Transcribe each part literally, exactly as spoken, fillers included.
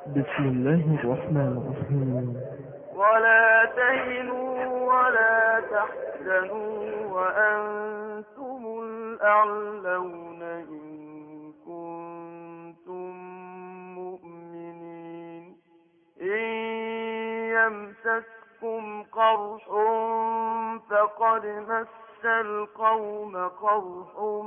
بسم الله الرحمن الرحيم. ولا تهنوا ولا تحزنوا وأنتم الأعلون إن كنتم مؤمنين. إن يمسسكم قرح فقد مس القوم قرح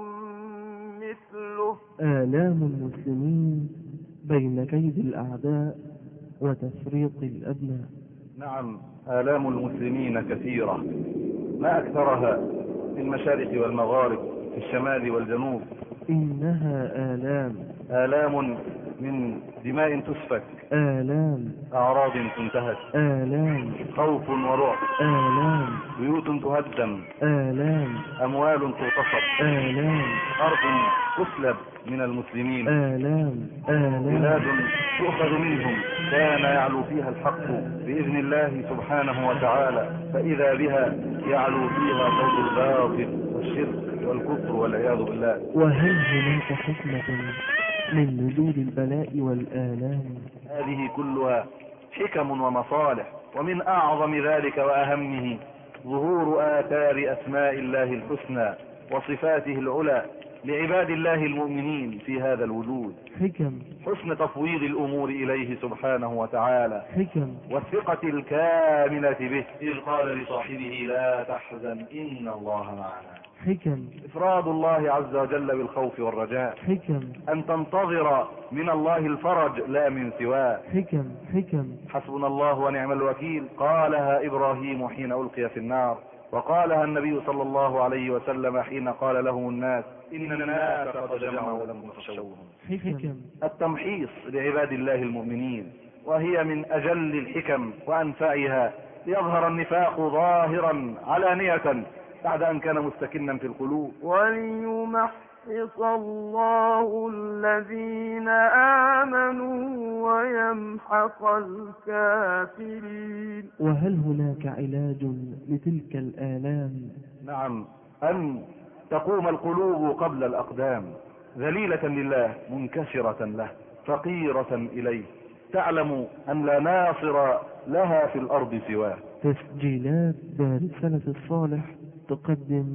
مثله. آلام المسلمين بين كيد الأعداء وتفريط الأبناء. نعم، آلام المسلمين كثيرة، ما أكثرها في المشارق والمغارب، في الشمال والجنوب. إنها آلام آلام من دماء تسفك، آلام أعراض تنتهك، آلام خوف ورعب، آلام بيوت تهدم، آلام أموال تغتصب، آلام أرض تسلب من المسلمين، آلام بلاد آلام تؤخذ منهم كان يعلو فيها الحق بإذن الله سبحانه وتعالى، فإذا بها يعلو فيها صوت الباطل والشرك والكفر والعياذ بالله. وهل هناك حكمة من نزول البلاء والآلام؟ هذه كلها حكم ومصالح، ومن أعظم ذلك وأهمه ظهور آثار أسماء الله الحسنى وصفاته العلى لعباد الله المؤمنين في هذا الوجود. حكم حسن تفويض الأمور إليه سبحانه وتعالى، حكم والثقة الكاملة به إذ قال لصاحبه لا تحزن إن الله معنا. حكم إفراد الله عز وجل بالخوف والرجاء، حكم أن تنتظر من الله الفرج لا من سواه. حكم حكم حسبنا الله ونعم الوكيل قالها إبراهيم حين ألقي في النار، وقالها النبي صلى الله عليه وسلم حين قال لهم الناس إن الناس قد جمعوا لكم فاخشوهم. حكم التمحيص لعباد الله المؤمنين، وهي من أجل الحكم وأنفعها، ليظهر النفاق ظاهرا علانية بعد أن كان مستكنا في القلوب. وليمحص الله الذين آمنوا ويمحق الكافرين. وهل هناك علاج لتلك الآلام؟ نعم، أن تقوم القلوب قبل الأقدام، ذليلة لله منكسرة له فقيرة إليه، تعلم أن لا ناصر لها في الأرض سواه. تسجيلات دار السلف الصالح تقدم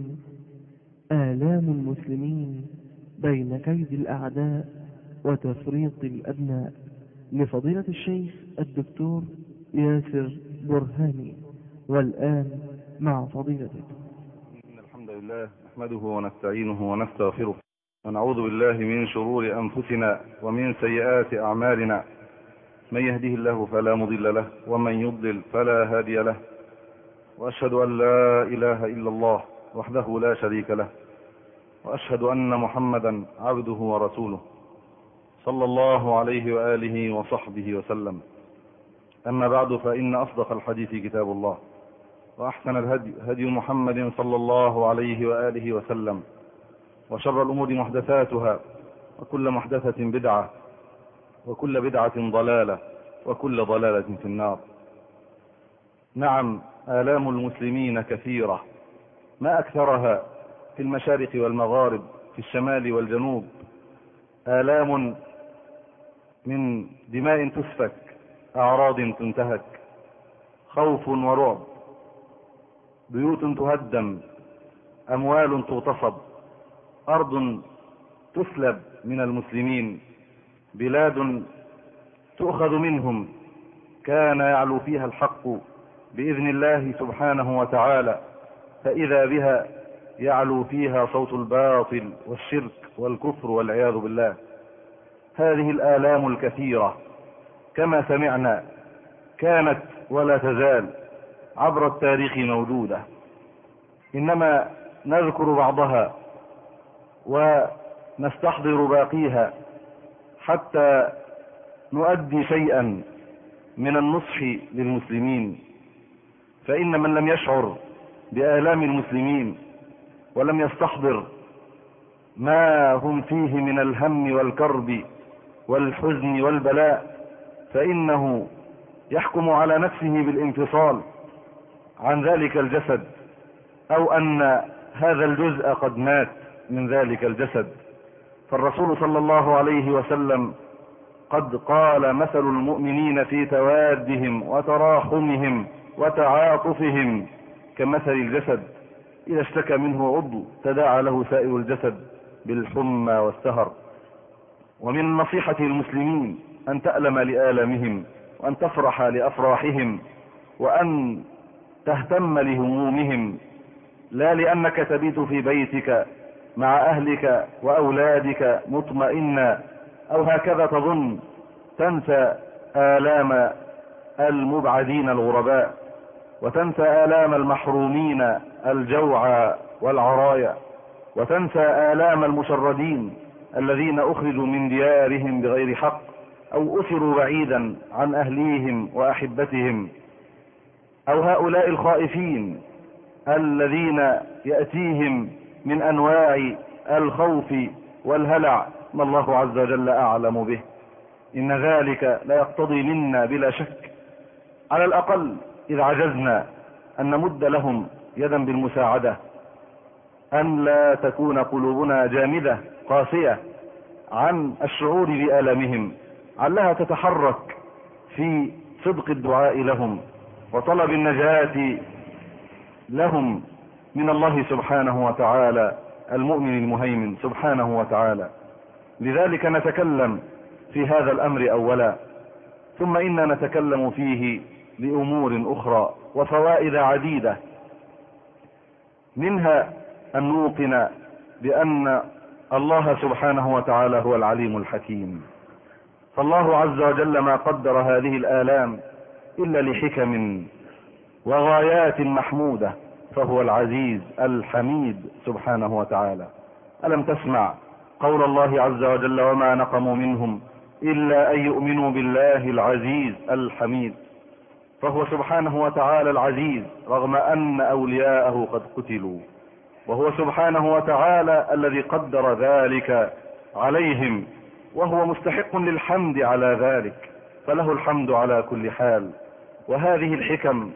آلام المسلمين بين كيد الأعداء وتفريط الأبناء، لفضيلة الشيخ الدكتور ياسر برهاني. والآن مع فضيلته. إن الحمد لله نحمده ونستعينه ونستغفره، ونعوذ بالله من شرور أنفسنا ومن سيئات أعمالنا، من يهده الله فلا مضل له ومن يضلل فلا هادي له، وأشهد أن لا إله إلا الله وحده لا شريك له، وأشهد أن محمدا عبده ورسوله صلى الله عليه وآله وصحبه وسلم. أما بعد، فإن أصدق الحديث كتاب الله، وأحسن الهدي هدي محمد صلى الله عليه وآله وسلم، وشر الأمور محدثاتها، وكل محدثة بدعة، وكل بدعة ضلالة، وكل ضلالة في النار. نعم، آلام المسلمين كثيرة، ما أكثرها في المشارق والمغارب، في الشمال والجنوب. آلام من دماء تسفك، أعراض تنتهك، خوف ورعب، بيوت تهدم، أموال تغتصب، أرض تسلب من المسلمين، بلاد تؤخذ منهم كان يعلو فيها الحق بإذن الله سبحانه وتعالى، فإذا بها يعلو فيها صوت الباطل والشرك والكفر والعياذ بالله. هذه الآلام الكثيرة كما سمعنا كانت ولا تزال عبر التاريخ موجودة، إنما نذكر بعضها ونستحضر باقيها حتى نؤدي شيئا من النصح للمسلمين. فإن من لم يشعر بآلام المسلمين ولم يستحضر ما هم فيه من الهم والكرب والحزن والبلاء، فإنه يحكم على نفسه بالانفصال عن ذلك الجسد، أو أن هذا الجزء قد مات من ذلك الجسد. فالرسول صلى الله عليه وسلم قد قال مثل المؤمنين في توادهم وتراحمهم وتعاطفهم كمثل الجسد إذا اشتكى منه عضو تداعى له سائر الجسد بالحمى والسهر. ومن نصيحة المسلمين أن تألم لآلامهم، وأن تفرح لأفراحهم، وأن تهتم لهمومهم، لا لأنك تبيت في بيتك مع أهلك وأولادك مطمئنا أو هكذا تظن تنسى آلام المبعدين الغرباء، وتنسى آلام المحرومين الجوع والعرايا، وتنسى آلام المشردين الذين أخرجوا من ديارهم بغير حق أو أسروا بعيدا عن أهليهم وأحبتهم، أو هؤلاء الخائفين الذين يأتيهم من أنواع الخوف والهلع ما الله عز وجل أعلم به. إن ذلك لا يقتضي منا بلا شك على الأقل إذا عجزنا أن نمد لهم يدا بالمساعدة أن لا تكون قلوبنا جامدة قاسية عن الشعور بآلامهم، علها تتحرك في صدق الدعاء لهم وطلب النجاة لهم من الله سبحانه وتعالى المؤمن المهيمن سبحانه وتعالى. لذلك نتكلم في هذا الأمر أولا، ثم إنا نتكلم فيه لأمور أخرى وفوائد عديدة، منها أن نوقن بأن الله سبحانه وتعالى هو العليم الحكيم، فالله عز وجل ما قدر هذه الآلام إلا لحكم وغايات محمودة، فهو العزيز الحميد سبحانه وتعالى. ألم تسمع قول الله عز وجل وما نقموا منهم إلا أن يؤمنوا بالله العزيز الحميد، فهو سبحانه وتعالى العزيز رغم أن أولياءه قد قتلوا، وهو سبحانه وتعالى الذي قدر ذلك عليهم، وهو مستحق للحمد على ذلك، فله الحمد على كل حال. وهذه الحكم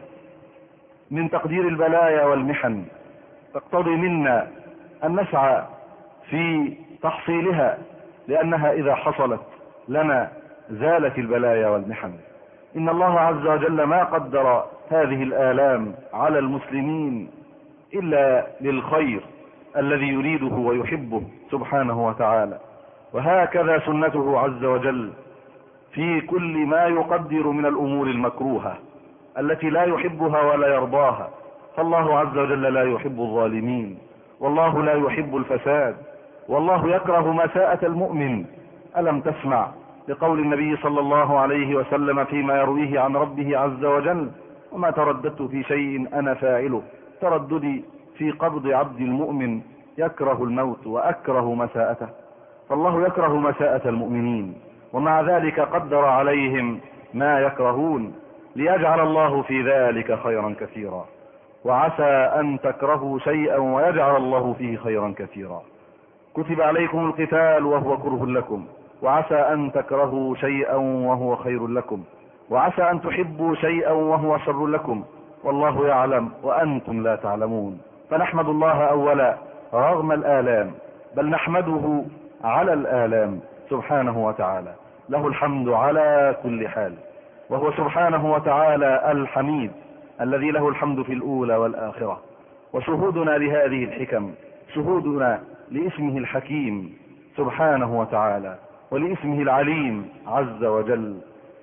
من تقدير البلايا والمحن تقتضي منا أن نسعى في تحصيلها، لأنها إذا حصلت لنا زالت البلايا والمحن. إن الله عز وجل ما قدر هذه الآلام على المسلمين إلا للخير الذي يريده ويحبه سبحانه وتعالى، وهكذا سنته عز وجل في كل ما يقدر من الأمور المكروهة التي لا يحبها ولا يرضاها، فالله عز وجل لا يحب الظالمين، والله لا يحب الفساد، والله يكره مساءة المؤمن. ألم تسمع لقول النبي صلى الله عليه وسلم فيما يرويه عن ربه عز وجل وما ترددت في شيء أنا فاعله ترددي في قبض عبد المؤمن يكره الموت وأكره مساءته، فالله يكره مساءة المؤمنين، ومع ذلك قدر عليهم ما يكرهون ليجعل الله في ذلك خيرا كثيرا. وعسى أن تكرهوا شيئا ويجعل الله فيه خيرا كثيرا. كتب عليكم القتال وهو كره لكم، وعسى أن تكرهوا شيئا وهو خير لكم، وعسى أن تحبوا شيئا وهو شر لكم، والله يعلم وأنتم لا تعلمون. فنحمد الله أولا رغم الآلام، بل نحمده على الآلام سبحانه وتعالى، له الحمد على كل حال، وهو سبحانه وتعالى الحميد الذي له الحمد في الأولى والآخرة. وشهودنا لهذه الحكم شهودنا لاسمه الحكيم سبحانه وتعالى ولاسمه العليم عز وجل.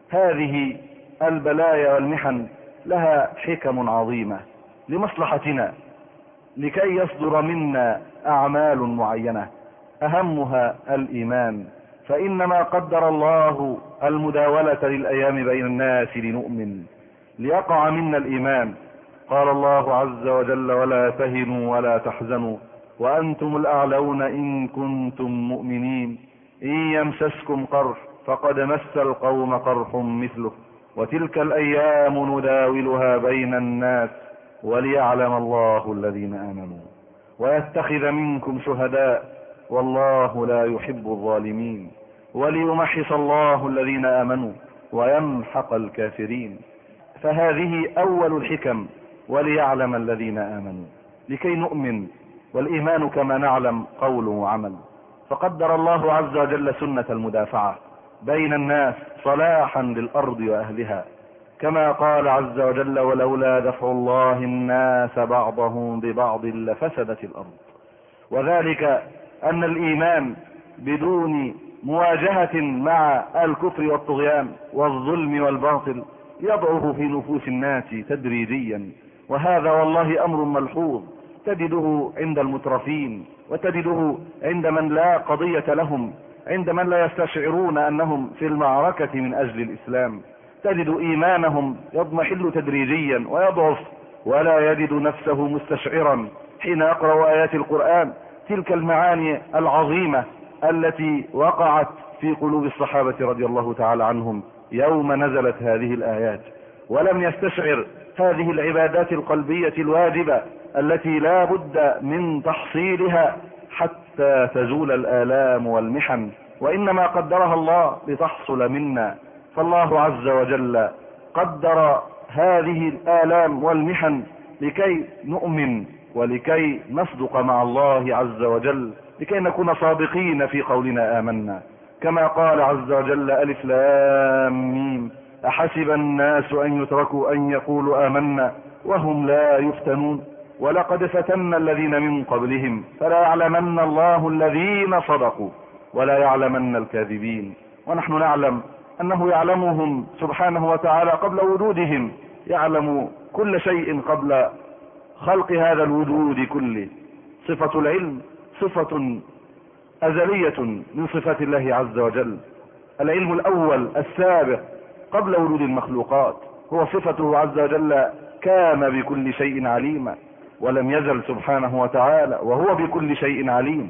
هذه البلايا والمحن لها حكم عظيمة لمصلحتنا، لكي يصدر منا أعمال معينة أهمها الإيمان، فإنما قدر الله المداولة للأيام بين الناس لنؤمن ليقع منا الإيمان. قال الله عز وجل ولا تهنوا ولا تحزنوا وأنتم الأعلون إن كنتم مؤمنين إن يمسسكم قرح فقد مس القوم قرح مثله وتلك الأيام نداولها بين الناس وليعلم الله الذين آمنوا ويتخذ منكم شهداء والله لا يحب الظالمين وليمحص الله الذين آمنوا ويمحق الكافرين. فهذه أول الحكم وليعلم الذين آمنوا، لكي نؤمن، والإيمان كما نعلم قول وعمل. فقدر الله عز وجل سنة المدافعة بين الناس صلاحا للأرض وأهلها، كما قال عز وجل: ولولا دفع الله الناس بعضهم ببعض لفسدت الأرض. وذلك أن الإيمان بدون مواجهة مع الكفر والطغيان والظلم والباطل يضعف في نفوس الناس تدريجيا، وهذا والله أمر ملحوظ تجده عند المترفين، وتجده عند من لا قضية لهم، عند من لا يستشعرون أنهم في المعركة من أجل الإسلام. تجد إيمانهم يضمحل تدريجيا ويضعف، ولا يجد نفسه مستشعرا حين يقرأ آيات القرآن تلك المعاني العظيمة التي وقعت في قلوب الصحابة رضي الله تعالى عنهم يوم نزلت هذه الآيات، ولم يستشعر هذه العبادات القلبية الواجبة التي لا بد من تحصيلها حتى تزول الآلام والمحن، وإنما قدرها الله لتحصل منا. فالله عز وجل قدر هذه الآلام والمحن لكي نؤمن ولكي نصدق مع الله عز وجل، لكي نكون صادقين في قولنا آمنا، كما قال عز وجل: ألف لام ميم أحسب الناس أن يتركوا أن يقولوا آمنا وهم لا يفتنون ولقد فتنا الذين من قبلهم فلا يعلمن الله الذين صدقوا ولا يعلمن الكاذبين. ونحن نعلم أنه يعلمهم سبحانه وتعالى قبل وجودهم، يعلم كل شيء قبل خلق هذا الوجود كله. صفة العلم صفة أزلية من صفات الله عز وجل، العلم الأول السابق قبل وجود المخلوقات، هو صفته عز وجل، كان بكل شيء عليما، ولم يزل سبحانه وتعالى وهو بكل شيء عليم،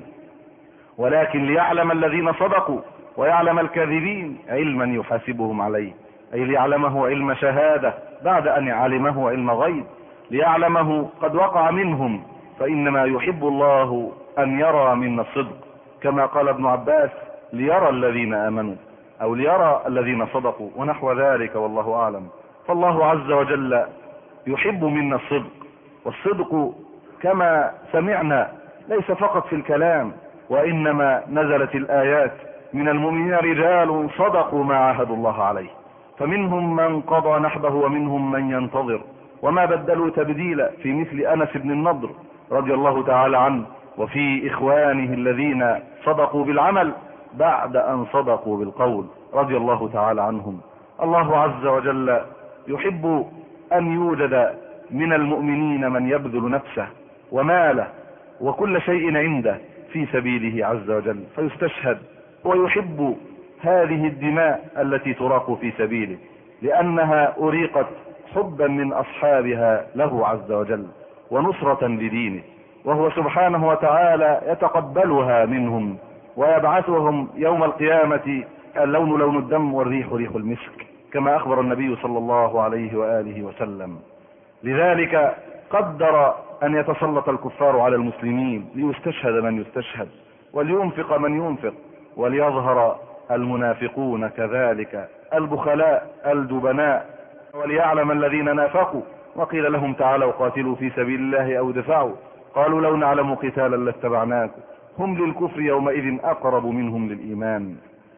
ولكن ليعلم الذين صدقوا ويعلم الكاذبين علما يحاسبهم عليه، أي ليعلمه علم شهادة بعد أن علمه علم غيب، ليعلمه قد وقع منهم، فإنما يحب الله أن يرى منا الصدق، كما قال ابن عباس: ليرى الذين آمنوا أو ليرى الذين صدقوا ونحو ذلك، والله أعلم. فالله عز وجل يحب منا الصدق، والصدق كما سمعنا ليس فقط في الكلام، وإنما نزلت الآيات: من المؤمنين رجال صدقوا ما عاهدوا الله عليه، فمنهم من قضى نحبه ومنهم من ينتظر، وما بدلوا تبديلا، في مثل أنس بن النضر رضي الله تعالى عنه، وفي إخوانه الذين صدقوا بالعمل بعد أن صدقوا بالقول رضي الله تعالى عنهم. الله عز وجل يحب أن يوجد من المؤمنين من يبذل نفسه وماله وكل شيء عنده في سبيله عز وجل فيستشهد، ويحب هذه الدماء التي تراق في سبيله، لأنها أريقت حبا من أصحابها له عز وجل ونصرة لدينه، وهو سبحانه وتعالى يتقبلها منهم ويبعثهم يوم القيامة اللون لون الدم والريح ريح المسك، كما أخبر النبي صلى الله عليه وآله وسلم. لذلك قدر أن يتسلط الكفار على المسلمين ليستشهد من يستشهد، ولينفق من ينفق، وليظهر المنافقون كذلك البخلاء الجبناء، وليعلم الذين نافقوا. وقيل لهم: تعالوا قاتلوا في سبيل الله أو دفعوا، قالوا: لو نعلم قتالا لاتبعناكم، هم للكفر يومئذ أقرب منهم للإيمان.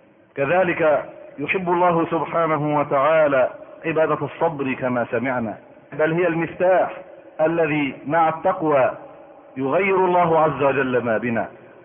كذلك يحب الله سبحانه وتعالى عبادة الصبر كما سمعنا، بل هي المفتاح الذي مع التقوى يغير الله عز وجل ما بنا،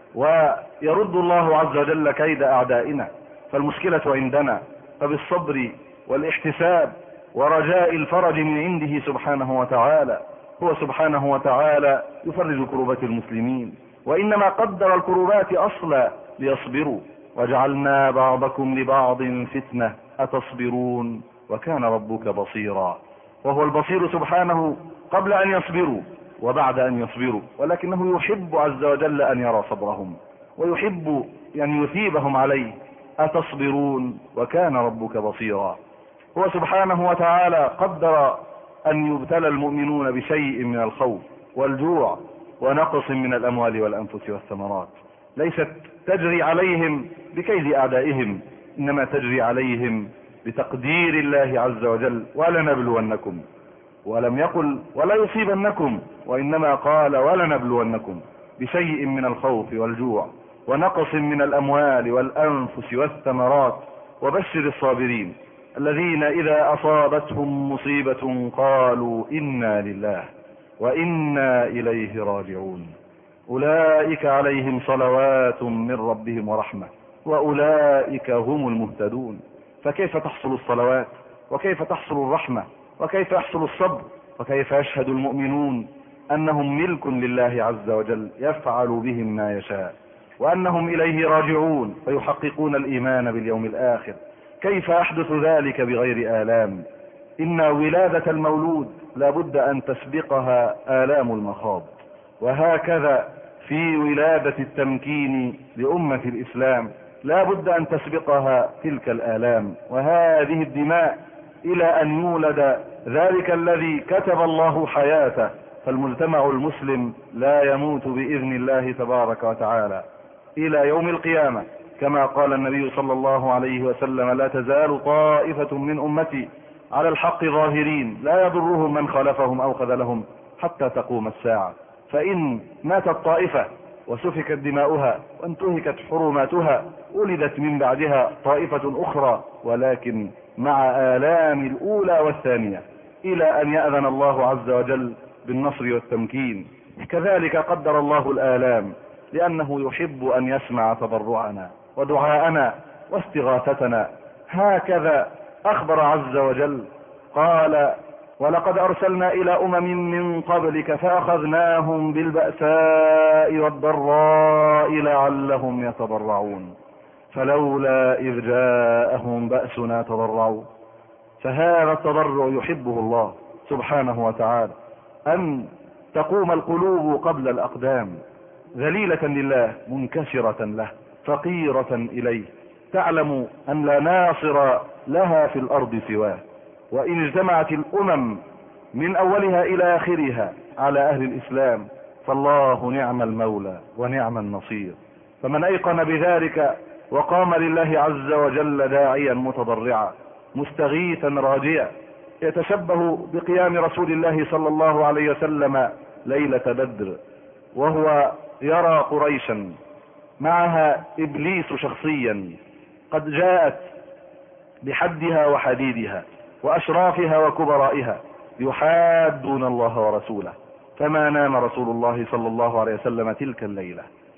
ويرد الله عز وجل كيد أعدائنا. فالمشكلة عندنا، فبالصبر والاحتساب ورجاء الفرج من عنده سبحانه وتعالى. هو سبحانه وتعالى يفرج كروبات المسلمين، وإنما قدر الكروبات أصلا ليصبروا: وجعلنا بعضكم لبعض فتنة أتصبرون وكان ربك بصيرا. وهو البصير سبحانه قبل أن يصبروا وبعد أن يصبروا، ولكنه يحب عز وجل أن يرى صبرهم ويحب أن يثيبهم عليه. أتصبرون وكان ربك بصيرا. هو سبحانه وتعالى قدر أن يبتلى المؤمنون بشيء من الخوف والجوع ونقص من الأموال والأنفس والثمرات، ليست تجري عليهم بكيد أعدائهم، إنما تجري عليهم بتقدير الله عز وجل: ولنبلونكم. ولم يقل ولا يصيبنكم، وإنما قال ولنبلونكم بشيء من الخوف والجوع ونقص من الأموال والأنفس والثمرات، وبشر الصابرين الذين إذا أصابتهم مصيبة قالوا إنا لله وإنا إليه راجعون أولئك عليهم صلوات من ربهم ورحمة وأولئك هم المهتدون. فكيف تحصل الصلوات وكيف تحصل الرحمة وكيف يحصل الصبر وكيف يشهد المؤمنون أنهم ملك لله عز وجل يفعل بهم ما يشاء وأنهم إليه راجعون فيحققون الإيمان باليوم الآخر؟ كيف يحدث ذلك بغير آلام؟ إن ولادة المولود لا بد أن تسبقها آلام المخاض، وهكذا في ولادة التمكين لأمة الإسلام لا بد أن تسبقها تلك الآلام وهذه الدماء إلى أن يولد ذلك الذي كتب الله حياته. فالمجتمع المسلم لا يموت بإذن الله تبارك وتعالى إلى يوم القيامة، كما قال النبي صلى الله عليه وسلم: لا تزال طائفة من أمتي على الحق ظاهرين لا يضرهم من خالفهم أو خذلهم حتى تقوم الساعة. فإن ماتت طائفة وسفكت دماؤها وانتهكت حرماتها ولدت من بعدها طائفة أخرى ولكن مع آلام الأولى والثانية إلى أن يأذن الله عز وجل بالنصر والتمكين. كذلك قدر الله الآلام لأنه يحب أن يسمع تضرعنا ودعاءنا واستغاثتنا. هكذا أخبر عز وجل قال: ولقد أرسلنا إلى أمم من قبلك فأخذناهم بالبأساء والضراء لعلهم يتضرعون فلولا إذ جاءهم بأسنا تضرعوا. فهذا التضرع يحبه الله سبحانه وتعالى، أن تقوم القلوب قبل الأقدام ذليلة لله منكسرة له فقيرة إليه، تعلم أن لا ناصر لها في الأرض سواه. وإن اجتمعت الأمم من أولها إلى آخرها على أهل الإسلام فالله نعم المولى ونعم النصير. فمن أيقن بذلك وقام لله عز وجل داعيا متضرعا مستغيثا راجيا يتشبه بقيام رسول الله صلى الله عليه وسلم ليلة بدر وهو يرى قريشا معها إبليس شخصيا قد جاءت بحدها وحديدها وأشرافها وكبرائها يحادون الله ورسوله، فما نام رسول الله صلى الله عليه وسلم تلك الليلة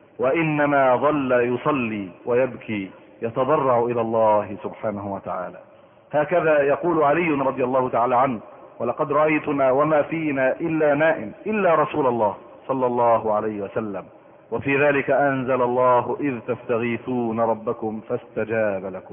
وإنما ظل يصلي ويبكي يتضرع إلى الله سبحانه وتعالى. هكذا يقول علي رضي الله تعالى عنه: ولقد رأيتنا وما فينا إلا نائم إلا رسول الله صلى الله عليه وسلم. وفي ذلك أنزل الله: إذ تستغيثون ربكم فاستجاب لكم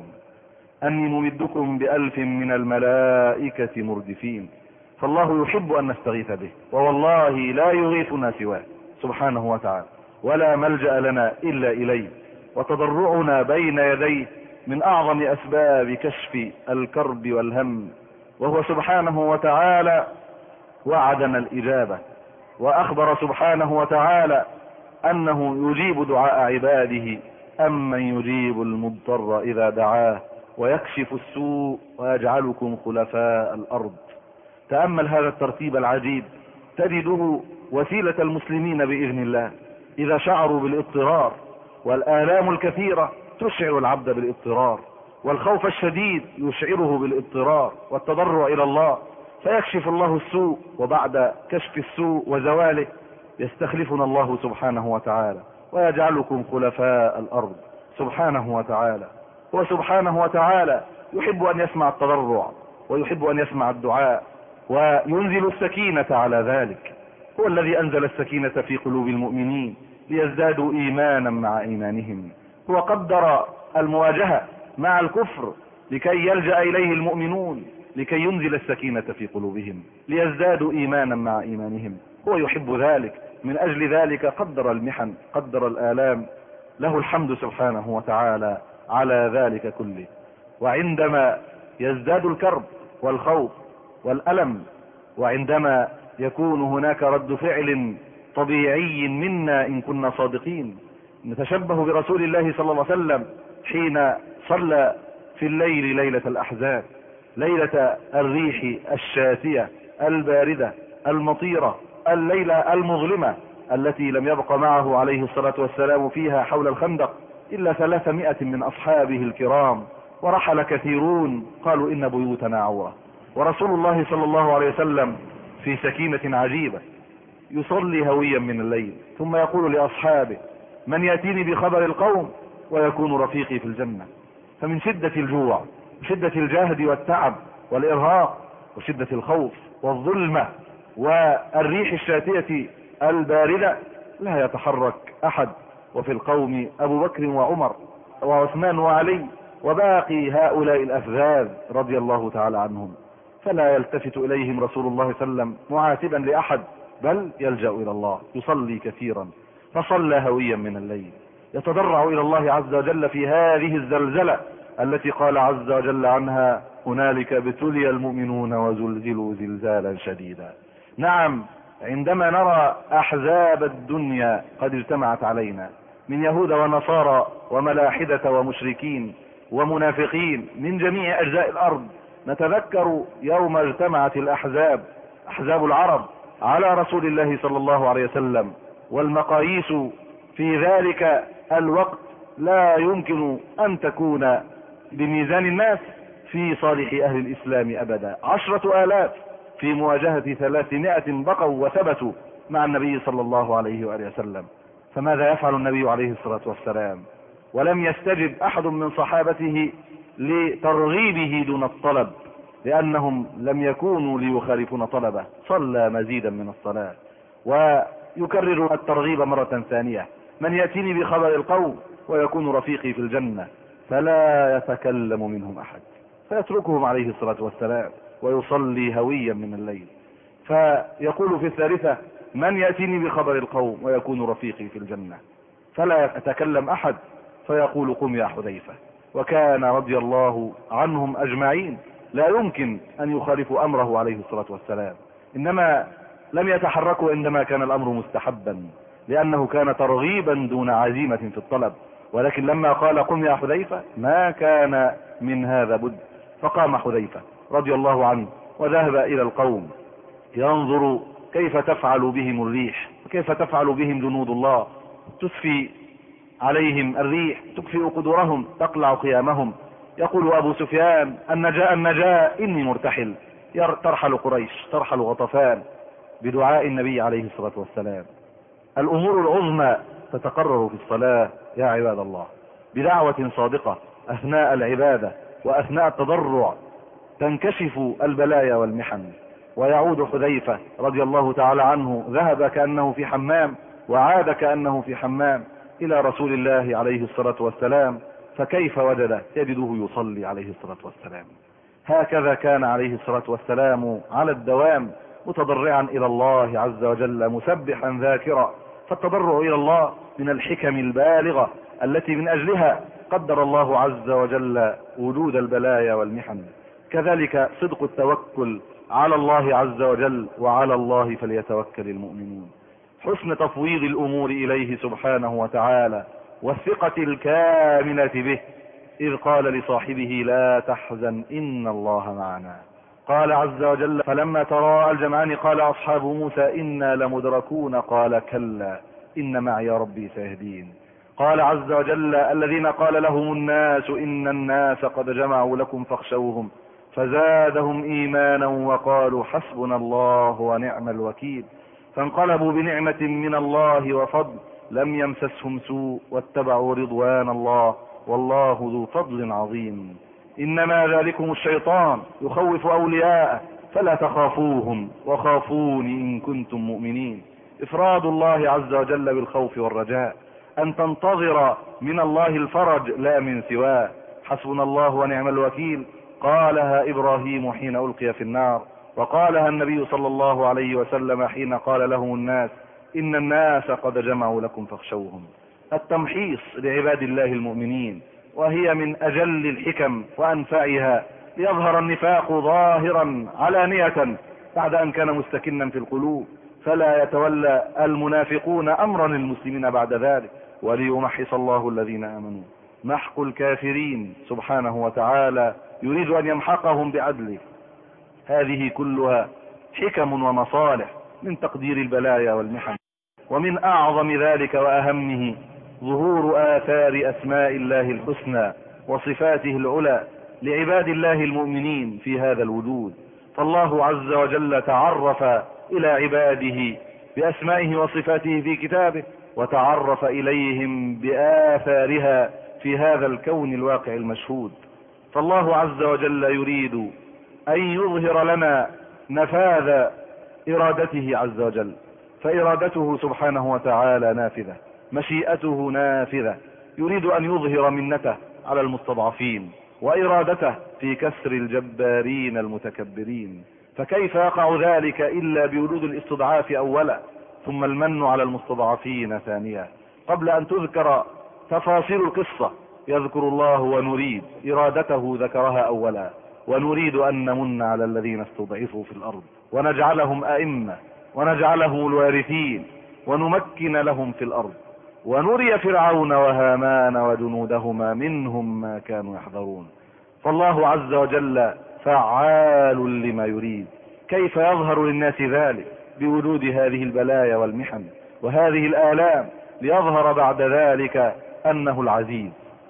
أني ممدكم بألف من الملائكة مردفين. فالله يحب أن نستغيث به، ووالله لا يغيثنا سواه سبحانه وتعالى، ولا ملجأ لنا إلا إليه، وتضرعنا بين يديه من أعظم أسباب كشف الكرب والهم. وهو سبحانه وتعالى وعدنا الإجابة، وأخبر سبحانه وتعالى أنه يجيب دعاء عباده: أمن يجيب المضطر إذا دعاه ويكشف السوء ويجعلكم خلفاء الأرض. تأمل هذا الترتيب العجيب تجده وسيلة المسلمين بإذن الله إذا شعروا بالاضطرار، والآلام الكثيرة تشعر العبد بالاضطرار، والخوف الشديد يشعره بالاضطرار والتضرع إلى الله، فيكشف الله السوء، وبعد كشف السوء وزواله يستخلفنا الله سبحانه وتعالى ويجعلكم خلفاء الأرض سبحانه وتعالى. هو سبحانه وتعالى يحب أن يسمع التضرع ويحب أن يسمع الدعاء وينزل السكينة على ذلك. هو الذي أنزل السكينة في قلوب المؤمنين ليزدادوا إيمانا مع إيمانهم. هو قدر المواجهة مع الكفر لكي يلجأ إليه المؤمنون لكي ينزل السكينة في قلوبهم ليزدادوا إيمانا مع إيمانهم. هو يحب ذلك، من أجل ذلك قدر المحن، قدر الآلام. له الحمد سبحانه وتعالى على ذلك كله. وعندما يزداد الكرب والخوف والألم، وعندما يكون هناك رد فعل طبيعي منا إن كنا صادقين، نتشبه برسول الله صلى الله عليه وسلم حين صلى في الليل ليلة الأحزاب، ليلة الريح الشاتية الباردة المطيرة، الليلة المظلمة التي لم يبق معه عليه الصلاة والسلام فيها حول الخندق إلا ثلاثمائة من أصحابه الكرام ورحل كثيرون قالوا إن بيوتنا عورة، ورسول الله صلى الله عليه وسلم في سكينة عجيبة يصلي هويا من الليل ثم يقول لأصحابه: من يأتيني بخبر القوم ويكون رفيقي في الجنة. فمن شدة الجوع وشدة الجهد والتعب والإرهاق وشدة الخوف والظلمة والريح الشاتية الباردة لا يتحرك أحد، وفي القوم أبو بكر وعمر وعثمان وعلي وباقي هؤلاء الأفذاذ رضي الله تعالى عنهم، فلا يلتفت إليهم رسول الله صلى الله عليه وسلم معاتبا لأحد، بل يلجأ إلى الله يصلي كثيرا. فصلى هويا من الليل يتضرع إلى الله عز وجل في هذه الزلزلة التي قال عز وجل عنها: هنالك ابتلي المؤمنون وزلزلوا زلزالا شديدا. نعم، عندما نرى أحزاب الدنيا قد اجتمعت علينا من يهود ونصارى وملاحدة ومشركين ومنافقين من جميع أجزاء الأرض، نتذكر يوم اجتمعت الأحزاب أحزاب العرب على رسول الله صلى الله عليه وسلم، والمقاييس في ذلك الوقت لا يمكن أن تكون بميزان الناس في صالح أهل الإسلام أبدا. عشرة آلاف في مواجهة ثلاثمائة بقوا وثبتوا مع النبي صلى الله عليه وآله وسلم. فماذا يفعل النبي عليه الصلاة والسلام؟ ولم يستجب أحد من صحابته لترغيبه دون الطلب، لأنهم لم يكونوا ليخالفون طلبه. صلى مزيدا من الصلاة ويكرر الترغيب مرة ثانية: من يأتيني بخبر القوم ويكون رفيقي في الجنة. فلا يتكلم منهم أحد، فيتركهم عليه الصلاة والسلام ويصلي هويا من الليل. فيقول في الثالثة: من يأتيني بخبر القوم ويكون رفيقي في الجنة. فلا يتكلم أحد، فيقول: قم يا حذيفة. وكان رضي الله عنهم أجمعين لا يمكن أن يخالفوا أمره عليه الصلاة والسلام، إنما لم يتحركوا عندما كان الأمر مستحبا، لأنه كان ترغيبا دون عزيمة في الطلب. ولكن لما قال: قم يا حذيفة، ما كان من هذا بد، فقام حذيفة رضي الله عنه وذهب إلى القوم ينظر كيف تفعل بهم الريح وكيف تفعل بهم جنود الله، تسفي عليهم الريح، تكفئ قدورهم، تقلع قيامهم. يقول أبو سفيان: النجاء النجاء إني مرتحل. ترحل قريش، ترحل غطفان بدعاء النبي عليه الصلاة والسلام. الأمور العظمى تتقرر في الصلاة يا عباد الله، بدعوة صادقة أثناء العبادة وأثناء التضرع تنكشف البلايا والمحن. ويعود حذيفة رضي الله تعالى عنه، ذهب كأنه في حمام وعاد كأنه في حمام إلى رسول الله عليه الصلاة والسلام، فكيف وجده؟ يجده يصلي عليه الصلاة والسلام. هكذا كان عليه الصلاة والسلام على الدوام، متضرعا إلى الله عز وجل، مسبحا ذاكرا. فالتضرع إلى الله من الحكم البالغة التي من أجلها قدر الله عز وجل وجود البلايا والمحن. كذلك صدق التوكل على الله عز وجل، وعلى الله فليتوكل المؤمنون. حسن تفويض الأمور إليه سبحانه وتعالى، والثقة الكاملة به، إذ قال لصاحبه: لا تحزن إن الله معنا. قال عز وجل: فلما تراءى الجمعان قال أصحاب موسى إنا لمدركون قال كلا إن معي ربي سيهدين. قال عز وجل: الذين قال لهم الناس إن الناس قد جمعوا لكم فاخشوهم فزادهم إيمانا وقالوا حسبنا الله ونعم الوكيل. فانقلبوا بنعمة من الله وفضل لم يمسسهم سوء واتبعوا رضوان الله والله ذو فضل عظيم. إنما ذلكم الشيطان يخوف أولياءه فلا تخافوهم وخافون إن كنتم مؤمنين. إفراد الله عز وجل بالخوف والرجاء، أن تنتظر من الله الفرج لا من سواه. حسبنا الله ونعم الوكيل قالها إبراهيم حين ألقي في النار، وقالها النبي صلى الله عليه وسلم حين قال لهم الناس إن الناس قد جمعوا لكم فاخشوهم. التمحيص لعباد الله المؤمنين، وهي من أجل الحكم وأنفعها، ليظهر النفاق ظاهرا علانية بعد أن كان مستكنا في القلوب، فلا يتولى المنافقون أمرا المسلمين بعد ذلك، وليمحص الله الذين آمنوا. محق الكافرين سبحانه وتعالى يريد أن يمحقهم بعدله. هذه كلها حكم ومصالح من تقدير البلايا والمحن. ومن أعظم ذلك وأهمه ظهور آثار أسماء الله الحسنى وصفاته العلى لعباد الله المؤمنين في هذا الوجود. فالله عز وجل تعرف إلى عباده بأسمائه وصفاته في كتابه، وتعرف إليهم بآثارها في هذا الكون الواقع المشهود. فالله عز وجل يريد أن يظهر لنا نفاذ إرادته عز وجل، فإرادته سبحانه وتعالى نافذة، مشيئته نافذة، يريد أن يظهر منته على المستضعفين وإرادته في كسر الجبارين المتكبرين. فكيف يقع ذلك إلا بوجود الاستضعاف أولا، ثم المن على المستضعفين ثانيا. قبل أن تذكر تفاصيل القصة يذكر الله ونريد إرادته ذكرها أولا، ونريد أن نمن على الذين استضعفوا في الأرض ونجعلهم أئمة ونجعلهم الوارثين ونمكن لهم في الأرض، ونري فرعون وهامان وجنودهما منهم ما كانوا يحذرون. فالله عز وجل فعال لما يريد. كيف يظهر للناس ذلك؟ بوجود هذه البلايا والمحن وهذه الآلام، ليظهر بعد ذلك أنه العزيز،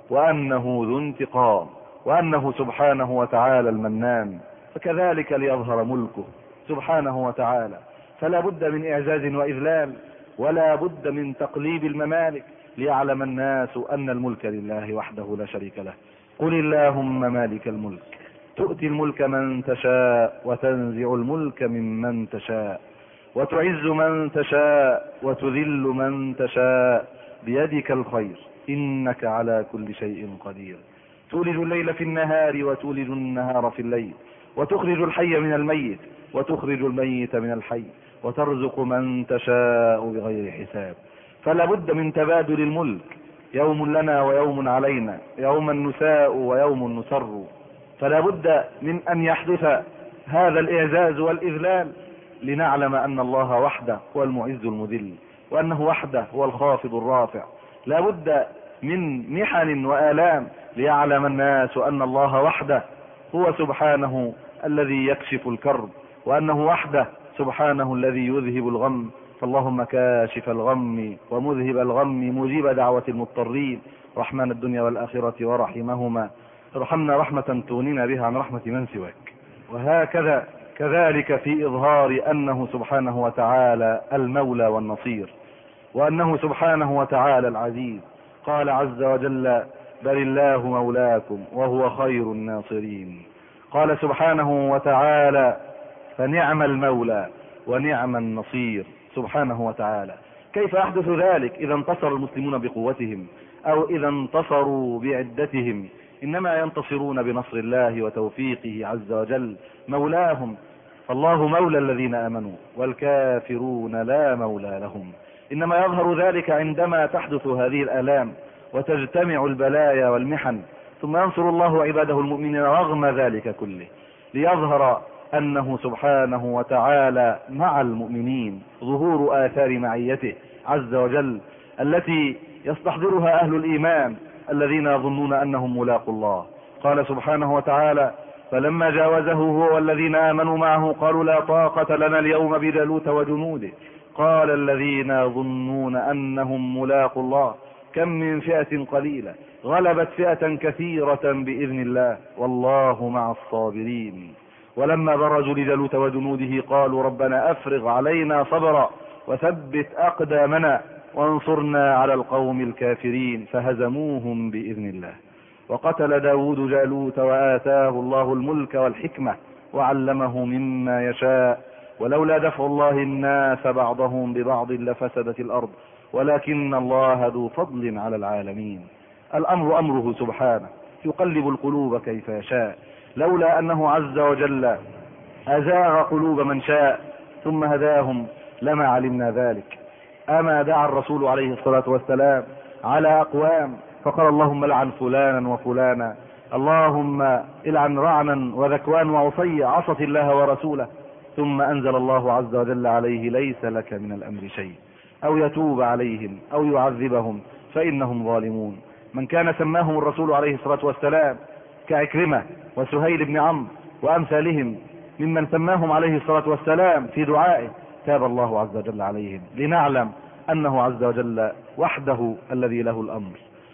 وأنه ذو انتقام، وأنه سبحانه وتعالى المنان. فكذلك ليظهر ملكه سبحانه وتعالى. فلا بد من إعزاز وإذلال، ولا بد من تقليب الممالك، ليعلم الناس أن الملك لله وحده لا شريك له. قل اللهم مالك الملك تؤتي الملك من تشاء وتنزع الملك ممن تشاء وتعز من تشاء وتذل من تشاء بيدك الخير إنك على كل شيء قدير. تولج الليل في النهار وتولج النهار في الليل، وتخرج الحي من الميت وتخرج الميت من الحي، وترزق من تشاء بغير حساب. فلا بد من تبادل الملك، يوم لنا ويوم علينا، يوما نساء ويوم نسر. فلا بد من أن يحدث هذا الإعزاز والإذلال، لنعلم أن الله وحده هو المعز المذل، وأنه وحده هو الخافض الرافع. لا بد من محن وآلام، ليعلم الناس أن الله وحده هو سبحانه الذي يكشف الكرب، وأنه وحده سبحانه الذي يذهب الغم. فاللهم كاشف الغم ومذهب الغم مجيب دعوة المضطرين، رحمن الدنيا والآخرة ورحمهما، ارحمنا رحمة تغنينا بها عن رحمة من سواك. وهكذا كذلك في إظهار أنه سبحانه وتعالى المولى والنصير، وأنه سبحانه وتعالى العزيز. قال عز وجل بل الله مولاكم وهو خير الناصرين. قال سبحانه وتعالى فنعم المولى ونعم النصير سبحانه وتعالى. كيف يحدث ذلك إذا انتصر المسلمون بقوتهم أو إذا انتصروا بعدتهم؟ إنما ينتصرون بنصر الله وتوفيقه عز وجل مولاهم. فالله مولى الذين آمنوا والكافرون لا مولى لهم. إنما يظهر ذلك عندما تحدث هذه الآلام وتجتمع البلايا والمحن، ثم ينصر الله عباده المؤمنين رغم ذلك كله، ليظهر أنه سبحانه وتعالى مع المؤمنين، ظهور آثار معيته عز وجل التي يستحضرها أهل الإيمان الذين يظنون أنهم ملاقوا الله. قال سبحانه وتعالى فلما جاوزه هو والذين آمنوا معه قالوا لا طاقة لنا اليوم بجالوت وجنوده قال الذين يظنون أنهم ملاقوا الله كم من فئة قليلة غلبت فئة كثيرة بإذن الله والله مع الصابرين. ولما برزوا لجالوت وجنوده قالوا ربنا أفرغ علينا صبرا وثبت أقدامنا وانصرنا على القوم الكافرين فهزموهم بإذن الله. وقتل داود جالوت وآتاه الله الملك والحكمة وعلمه مما يشاء ولولا دفع الله الناس بعضهم ببعض لفسدت الأرض ولكن الله ذو فضل على العالمين. الأمر أمره سبحانه يقلب القلوب كيف يشاء. لولا أنه عز وجل أزاغ قلوب من شاء ثم هداهم لما علمنا ذلك. أما دعا الرسول عليه الصلاة والسلام على أقوام فقال اللهم لعن فلانا وفلانا، اللهم العن رعنا وذكوان وعصي عصت الله ورسوله، ثم أنزل الله عز وجل عليه ليس لك من الأمر شيء أو يتوب عليهم أو يعذبهم فإنهم ظالمون. من كان سماهم الرسول عليه الصلاة والسلام كعكرمة وسهيل بن عمرو وأمثالهم ممن سماهم عليه الصلاة والسلام في دعائه تاب الله عز وجل عليهم، لنعلم أنه عز وجل وحده الذي له الأمر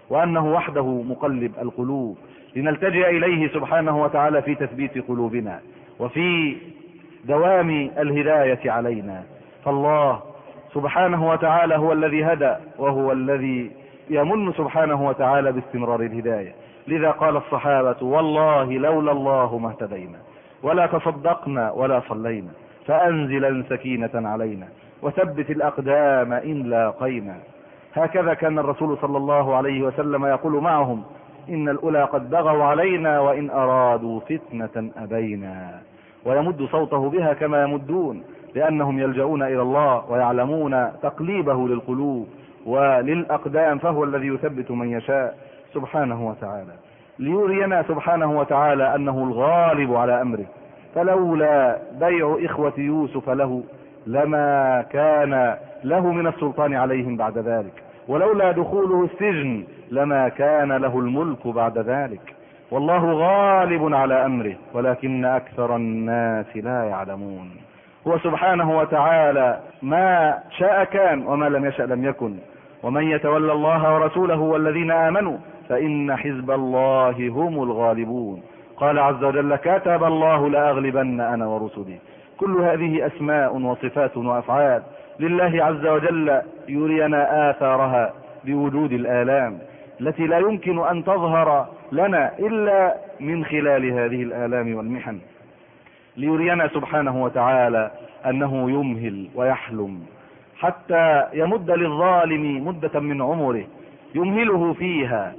وأنه وحده مقلب القلوب، لنلتجئ إليه سبحانه وتعالى في تثبيت قلوبنا وفي دوام الهداية علينا. فالله سبحانه وتعالى هو الذي هدى، وهو الذي يمن سبحانه وتعالى باستمرار الهداية. لذا قال الصحابة: والله لولا الله ما اهتدينا ولا تصدقنا ولا صلينا، فأنزلا سكينة علينا وثبت الأقدام إن لاقينا. هكذا كان الرسول صلى الله عليه وسلم يقول معهم: إن الأولى قد بغوا علينا وإن أرادوا فتنة أبينا. ويمد صوته بها كما يمدون، لأنهم يلجؤون إلى الله ويعلمون تقليبه للقلوب وللأقدام، فهو الذي يثبت من يشاء سبحانه وتعالى، ليرينا سبحانه وتعالى أنه الغالب على أمره. فلولا بيع إخوة يوسف له لما كان له من السلطان عليهم بعد ذلك، ولولا دخوله السجن لما كان له الملك بعد ذلك. والله غالب على أمره ولكن أكثر الناس لا يعلمون. هو سبحانه وتعالى ما شاء كان وما لم يشأ لم يكن، ومن يتولى الله ورسوله والذين آمنوا فإن حزب الله هم الغالبون. قال عز وجل: كتب الله لأغلبن أنا ورسلي. كل هذه أسماء وصفات وأفعال لله عز وجل يرينا آثارها بوجود الآلام التي لا يمكن أن تظهر لنا إلا من خلال هذه الآلام والمحن، ليرينا سبحانه وتعالى أنه يمهل ويحلم حتى يمد للظالم مدة من عمره يمهله فيها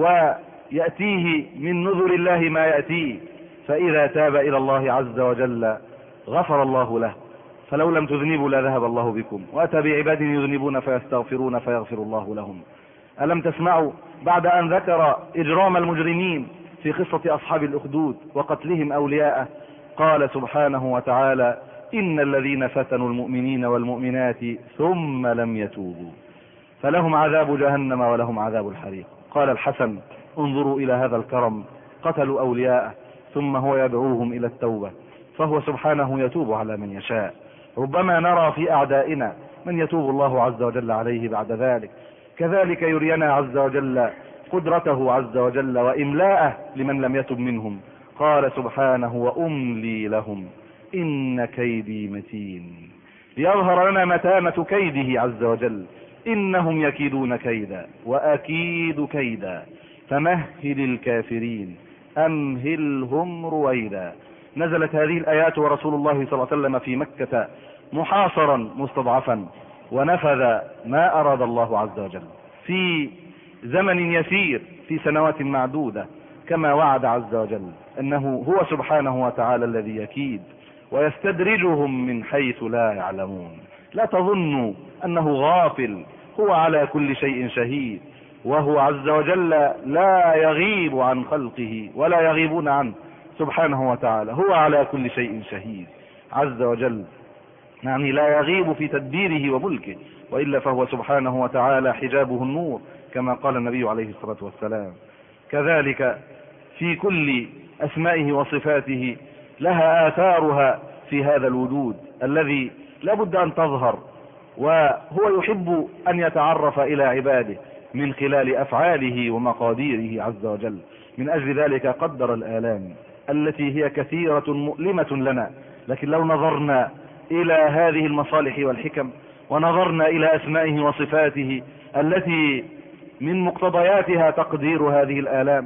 ويأتيه من نذر الله ما يأتيه، فإذا تاب إلى الله عز وجل غفر الله له. فلو لم تذنبوا لذهب الله بكم، وأتى بعباد يذنبون فيستغفرون فيغفر الله لهم. ألم تسمعوا بعد أن ذكر إجرام المجرمين في قصة أصحاب الأخدود وقتلهم أولياءه، قال سبحانه وتعالى: إن الذين فتنوا المؤمنين والمؤمنات ثم لم يتوبوا فلهم عذاب جهنم ولهم عذاب الحريق. قال الحسن: انظروا إلى هذا الكرم، قتلوا أولياءه ثم هو يدعوهم إلى التوبة، فهو سبحانه يتوب على من يشاء. ربما نرى في أعدائنا من يتوب الله عز وجل عليه بعد ذلك. كذلك يرينا عز وجل قدرته عز وجل وإملاءه لمن لم يتب منهم. قال سبحانه: وأملي لهم إن كيدي متين، ليظهر لنا متانة كيده عز وجل. إنهم يكيدون كيدا وأكيد كيدا فمهل الكافرين أمهلهم رويدا. نزلت هذه الآيات ورسول الله صلى الله عليه وسلم في مكة محاصرا مستضعفا، ونفذ ما أراد الله عز وجل في زمن يسير، في سنوات معدودة، كما وعد عز وجل أنه هو سبحانه وتعالى الذي يكيد ويستدرجهم من حيث لا يعلمون. لا تظنوا أنه غافل، هو على كل شيء شهيد، وهو عز وجل لا يغيب عن خلقه ولا يغيبون عنه سبحانه وتعالى. هو على كل شيء شهيد عز وجل، يعني لا يغيب في تدبيره وملكه، وإلا فهو سبحانه وتعالى حجابه النور كما قال النبي عليه الصلاة والسلام. كذلك في كل أسمائه وصفاته لها آثارها في هذا الوجود الذي لا بد أن تظهر، وهو يحب أن يتعرف إلى عباده من خلال أفعاله ومقاديره عز وجل. من أجل ذلك قدر الآلام التي هي كثيرة مؤلمة لنا، لكن لو نظرنا إلى هذه المصالح والحكم ونظرنا إلى أسمائه وصفاته التي من مقتضياتها تقدير هذه الآلام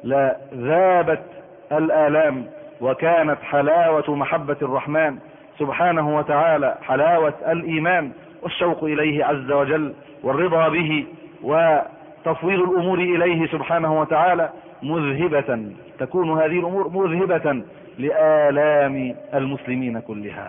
لذابت الآلام، وكانت حلاوة محبة الرحمن سبحانه وتعالى حلاوة الإيمان والشوق إليه عز وجل والرضا به وتفويض الأمور إليه سبحانه وتعالى مذهبة، تكون هذه الأمور مذهبة لآلام المسلمين كلها.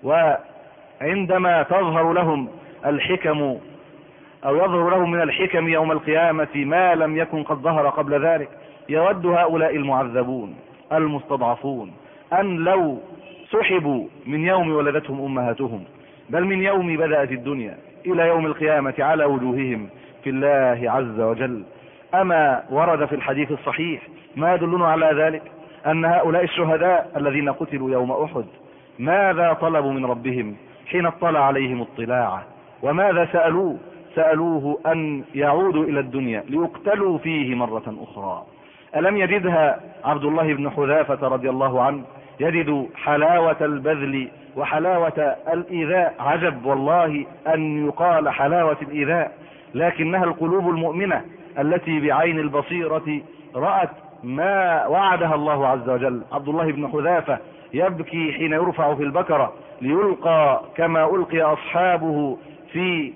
وعندما تظهر لهم الحكم أو يظهر لهم من الحكم يوم القيامة ما لم يكن قد ظهر قبل ذلك، يود هؤلاء المعذبون المستضعفون أن لو سحبوا من يوم ولدتهم أمهاتهم، بل من يوم بدأت الدنيا إلى يوم القيامة على وجوههم في الله عز وجل. أما ورد في الحديث الصحيح ما يدلنا على ذلك أن هؤلاء الشهداء الذين قتلوا يوم أحد ماذا طلبوا من ربهم حين اطلع عليهم اطلاعه، وماذا سألوه سألوه أن يعودوا إلى الدنيا ليقتلوا فيه مرة أخرى. ألم يجدها عبد الله بن حذافة رضي الله عنه يجد حلاوة البذل وحلاوة الإيذاء؟ عجب والله أن يقال حلاوة الإيذاء، لكنها القلوب المؤمنة التي بعين البصيرة رأت ما وعدها الله عز وجل. عبد الله بن حذافة يبكي حين يرفع في البكرة ليلقى كما ألقي أصحابه في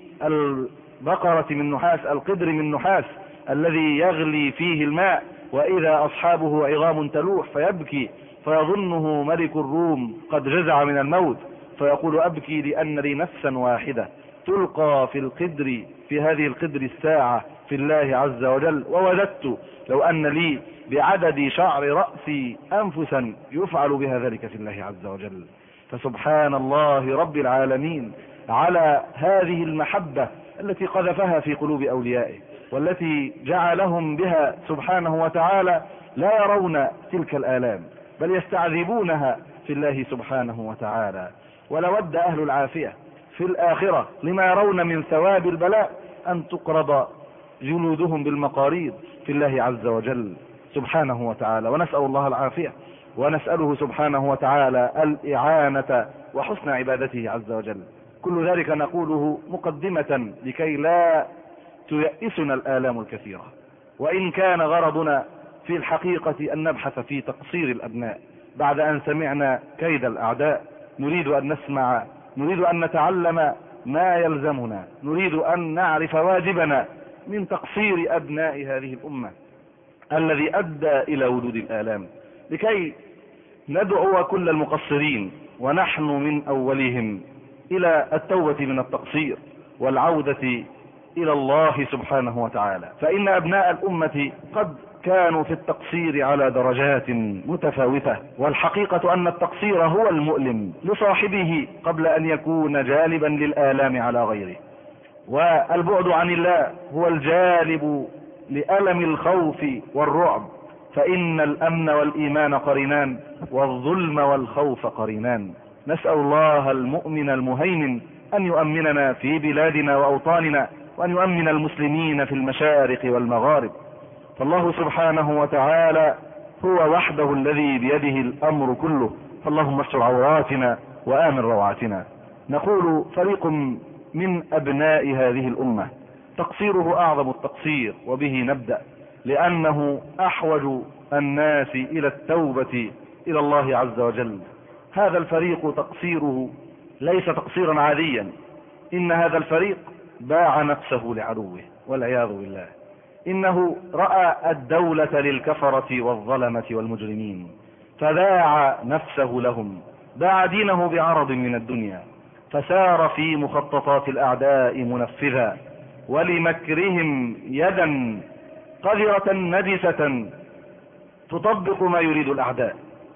البقرة من نحاس، القدر من نحاس الذي يغلي فيه الماء، وإذا أصحابه عظام تلوح، فيبكي فيظنه ملك الروم قد جزع من الموت، فيقول أبكي لأن لي نفسا واحدة تلقى في القدر، في هذه القدر الساعة في الله عز وجل، ووجدت لو أن لي بعدد شعر رأسي أنفسا يفعل بها ذلك في الله عز وجل. فسبحان الله رب العالمين على هذه المحبة التي قذفها في قلوب أوليائه، والتي جعلهم بها سبحانه وتعالى لا يرون تلك الآلام بل يستعذبونها في الله سبحانه وتعالى. ولود أهل العافية في الآخرة لما يرون من ثواب البلاء أن تقرض جلودهم بالمقاريض في الله عز وجل سبحانه وتعالى، ونسأل الله العافية، ونسأله سبحانه وتعالى الإعانة وحسن عبادته عز وجل. كل ذلك نقوله مقدمة لكي لا تيأسنا الآلام الكثيرة، وإن كان غرضنا في الحقيقة أن نبحث في تقصير الأبناء بعد أن سمعنا كيد الأعداء. نريد أن نسمع، نريد أن نتعلم ما يلزمنا، نريد أن نعرف واجبنا من تقصير أبناء هذه الأمة الذي أدى إلى وجود الآلام، لكي ندعو كل المقصرين ونحن من أولهم إلى التوبة من التقصير والعودة إلى الله سبحانه وتعالى. فإن أبناء الأمة قد كانوا في التقصير على درجات متفاوتة، والحقيقة أن التقصير هو المؤلم لصاحبه قبل أن يكون جالبا للآلام على غيره، والبعد عن الله هو الجالب لألم الخوف والرعب، فإن الأمن والإيمان قرينان والظلم والخوف قرينان. نسأل الله المؤمن المهيمن أن يؤمننا في بلادنا وأوطاننا، وأن يؤمن المسلمين في المشارق والمغارب. فالله سبحانه وتعالى هو وحده الذي بيده الأمر كله، فاللهم استر عوراتنا وآمن روعاتنا. نقول فريق من أبناء هذه الأمة تقصيره أعظم التقصير، وبه نبدأ لأنه أحوج الناس إلى التوبة إلى الله عز وجل. هذا الفريق تقصيره ليس تقصيرا عاديا، إن هذا الفريق باع نفسه لعدوه والعياذ بالله. إنه رأى الدولة للكفرة والظلمة والمجرمين فذاع نفسه لهم، باع دينه بعرض من الدنيا، فسار في مخططات الأعداء منفذا، ولمكرهم يدا قذرة نجسة تطبق ما يريد الأعداء،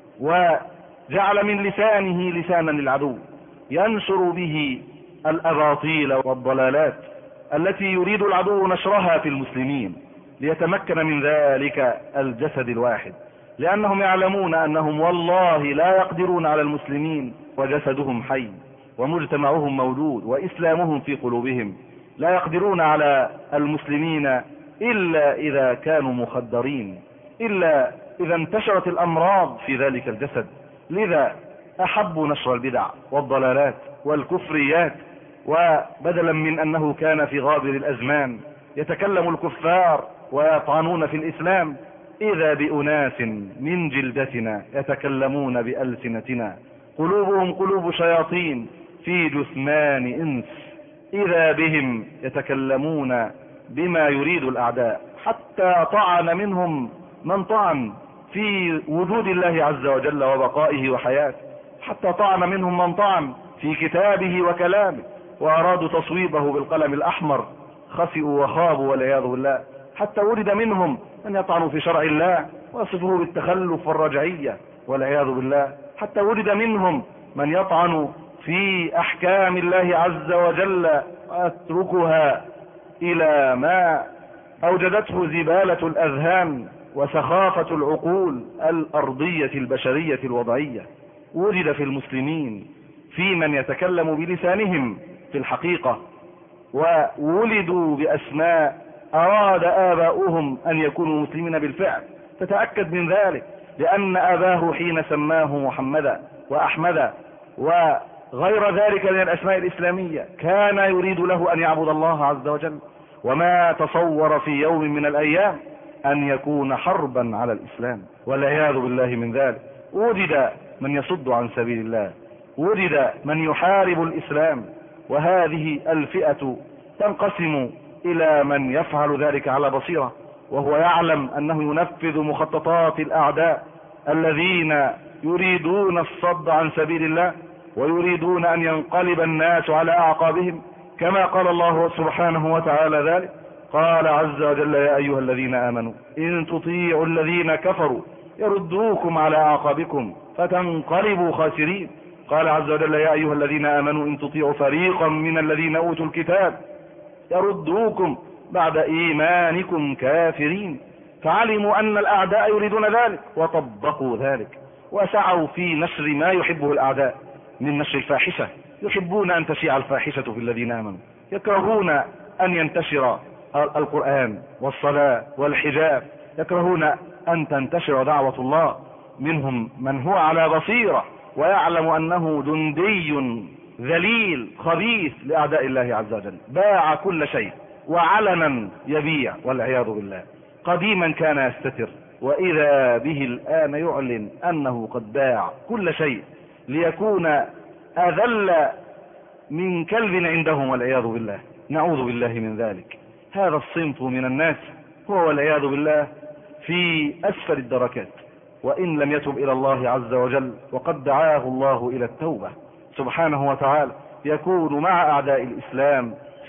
وجعل من لسانه لسانا للعدو ينشر به الأباطيل والضلالات التي يريد العدو نشرها في المسلمين ليتمكن من ذلك الجسد الواحد، لأنهم يعلمون أنهم والله لا يقدرون على المسلمين وجسدهم حي ومجتمعهم موجود وإسلامهم في قلوبهم، لا يقدرون على المسلمين إلا إذا كانوا مخدرين، إلا إذا انتشرت الأمراض في ذلك الجسد. لذا أحبوا نشر البدع والضلالات والكفريات، وبدلا من أنه كان في غابر الأزمان يتكلم الكفار ويطعنون في الإسلام، إذا بأناس من جلدتنا يتكلمون بألسنتنا، قلوبهم قلوب شياطين في جثمان إنس، إذا بهم يتكلمون بما يريد الأعداء، حتى طعن منهم من طعن في وجود الله عز وجل وبقائه وحياته، حتى طعن منهم من طعن في كتابه وكلامه، وأرادوا تصويبه بالقلم الأحمر، خسئوا وخابوا والعياذ بالله. حتى ولد منهم من يطعن في شرع الله ويصفه بالتخلف والرجعية والعياذ بالله. حتى ولد منهم من يطعن في أحكام الله عز وجل ويتركها إلى ما أوجدته زبالة الأذهان وسخافة العقول الأرضية البشرية الوضعية. وجد في المسلمين في من يتكلم بلسانهم في الحقيقة وولدوا بأسماء أراد آباؤهم أن يكونوا مسلمين بالفعل، تتأكد من ذلك، لأن أباه حين سماه محمدا وأحمدا وغير ذلك من الأسماء الإسلامية كان يريد له أن يعبد الله عز وجل، وما تصور في يوم من الأيام أن يكون حربا على الإسلام، والعياذ بالله من ذلك. وجد من يصد عن سبيل الله، وجد من يحارب الإسلام، وهذه الفئة تنقسم إلى من يفعل ذلك على بصيرة، وهو يعلم أنه ينفذ مخططات الأعداء الذين يريدون الصد عن سبيل الله، ويريدون أن ينقلب الناس على أعقابهم، كما قال الله سبحانه وتعالى ذلك. قال عز وجل: يا أيها الذين آمنوا إن تطيعوا الذين كفروا يردوكم على أعقابكم فتنقلبوا خاسرين. قال عز وجل: يا أيها الذين آمنوا إن تطيعوا فريقا من الذين أوتوا الكتاب يردوكم بعد إيمانكم كافرين. فعلموا أن الأعداء يريدون ذلك وطبقوا ذلك، وسعوا في نشر ما يحبه الأعداء من نشر الفاحشة. يحبون أن تشيع الفاحشة في الذين آمنوا، يكرهون أن ينتشر القرآن والصلاة والحجاب، يكرهون أن تنتشر دعوة الله. منهم من هو على بصيرة ويعلم أنه جندي ذليل خبيث لأعداء الله عز وجل، باع كل شيء وعلنا يبيع والعياذ بالله. قديما كان يستتر، وإذا به الآن يعلن أنه قد باع كل شيء ليكون أذل من كلب عندهم والعياذ بالله. نعوذ بالله من ذلك. هذا الصنف من الناس هو والعياذ بالله في أسفل الدركات، وإن لم يتب إلى الله عز وجل وقد دعاه الله إلى التوبة سبحانه وتعالى يكون مع أعداء الإسلام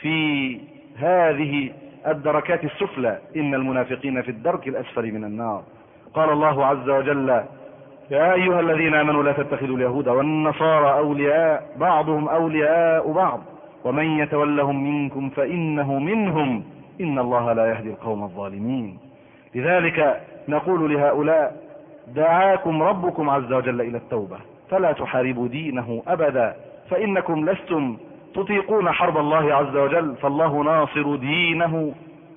في هذه الدركات السفلى. إن المنافقين في الدرك الأسفل من النار. قال الله عز وجل: يا أيها الذين آمنوا لا تتخذوا اليهود والنصارى أولياء بعضهم أولياء بعض ومن يتولهم منكم فإنه منهم إن الله لا يهدي القوم الظالمين. لذلك نقول لهؤلاء: دعاكم ربكم عز وجل إلى التوبة، فلا تحاربوا دينه أبدا، فإنكم لستم تطيقون حرب الله عز وجل، فالله ناصر دينه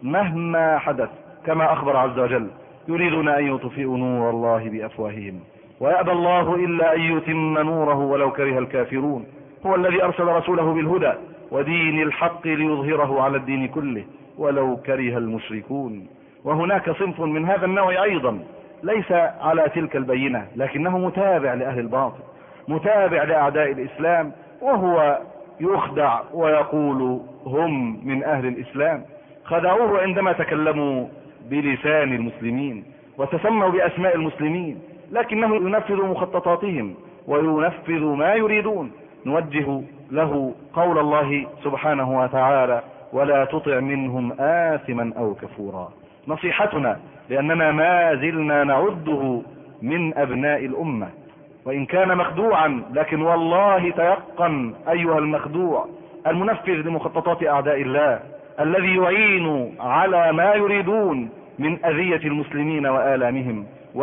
مهما حدث، كما أخبر عز وجل: يريدون أن يطفئوا نور الله بأفواههم ويأبى الله إلا أن يتم نوره ولو كره الكافرون. هو الذي أرسل رسوله بالهدى ودين الحق ليظهره على الدين كله ولو كره المشركون. وهناك صنف من هذا النوع أيضا ليس على تلك البينة، لكنه متابع لأهل الباطل، متابع لأعداء الإسلام، وهو يخدع ويقول هم من أهل الإسلام. خدعوه عندما تكلموا بلسان المسلمين وتسموا بأسماء المسلمين، لكنه ينفذ مخططاتهم وينفذ ما يريدون. نوجه له قول الله سبحانه وتعالى: ولا تطع منهم آثما أو كفورا. نصيحتنا، لأننا ما زلنا نعده من أبناء الأمة، وإن كان مخدوعا، لكن والله تيقن أيها المخدوع المنفذ لمخططات أعداء الله، الذي يعين على ما يريدون من أذية المسلمين وآلامهم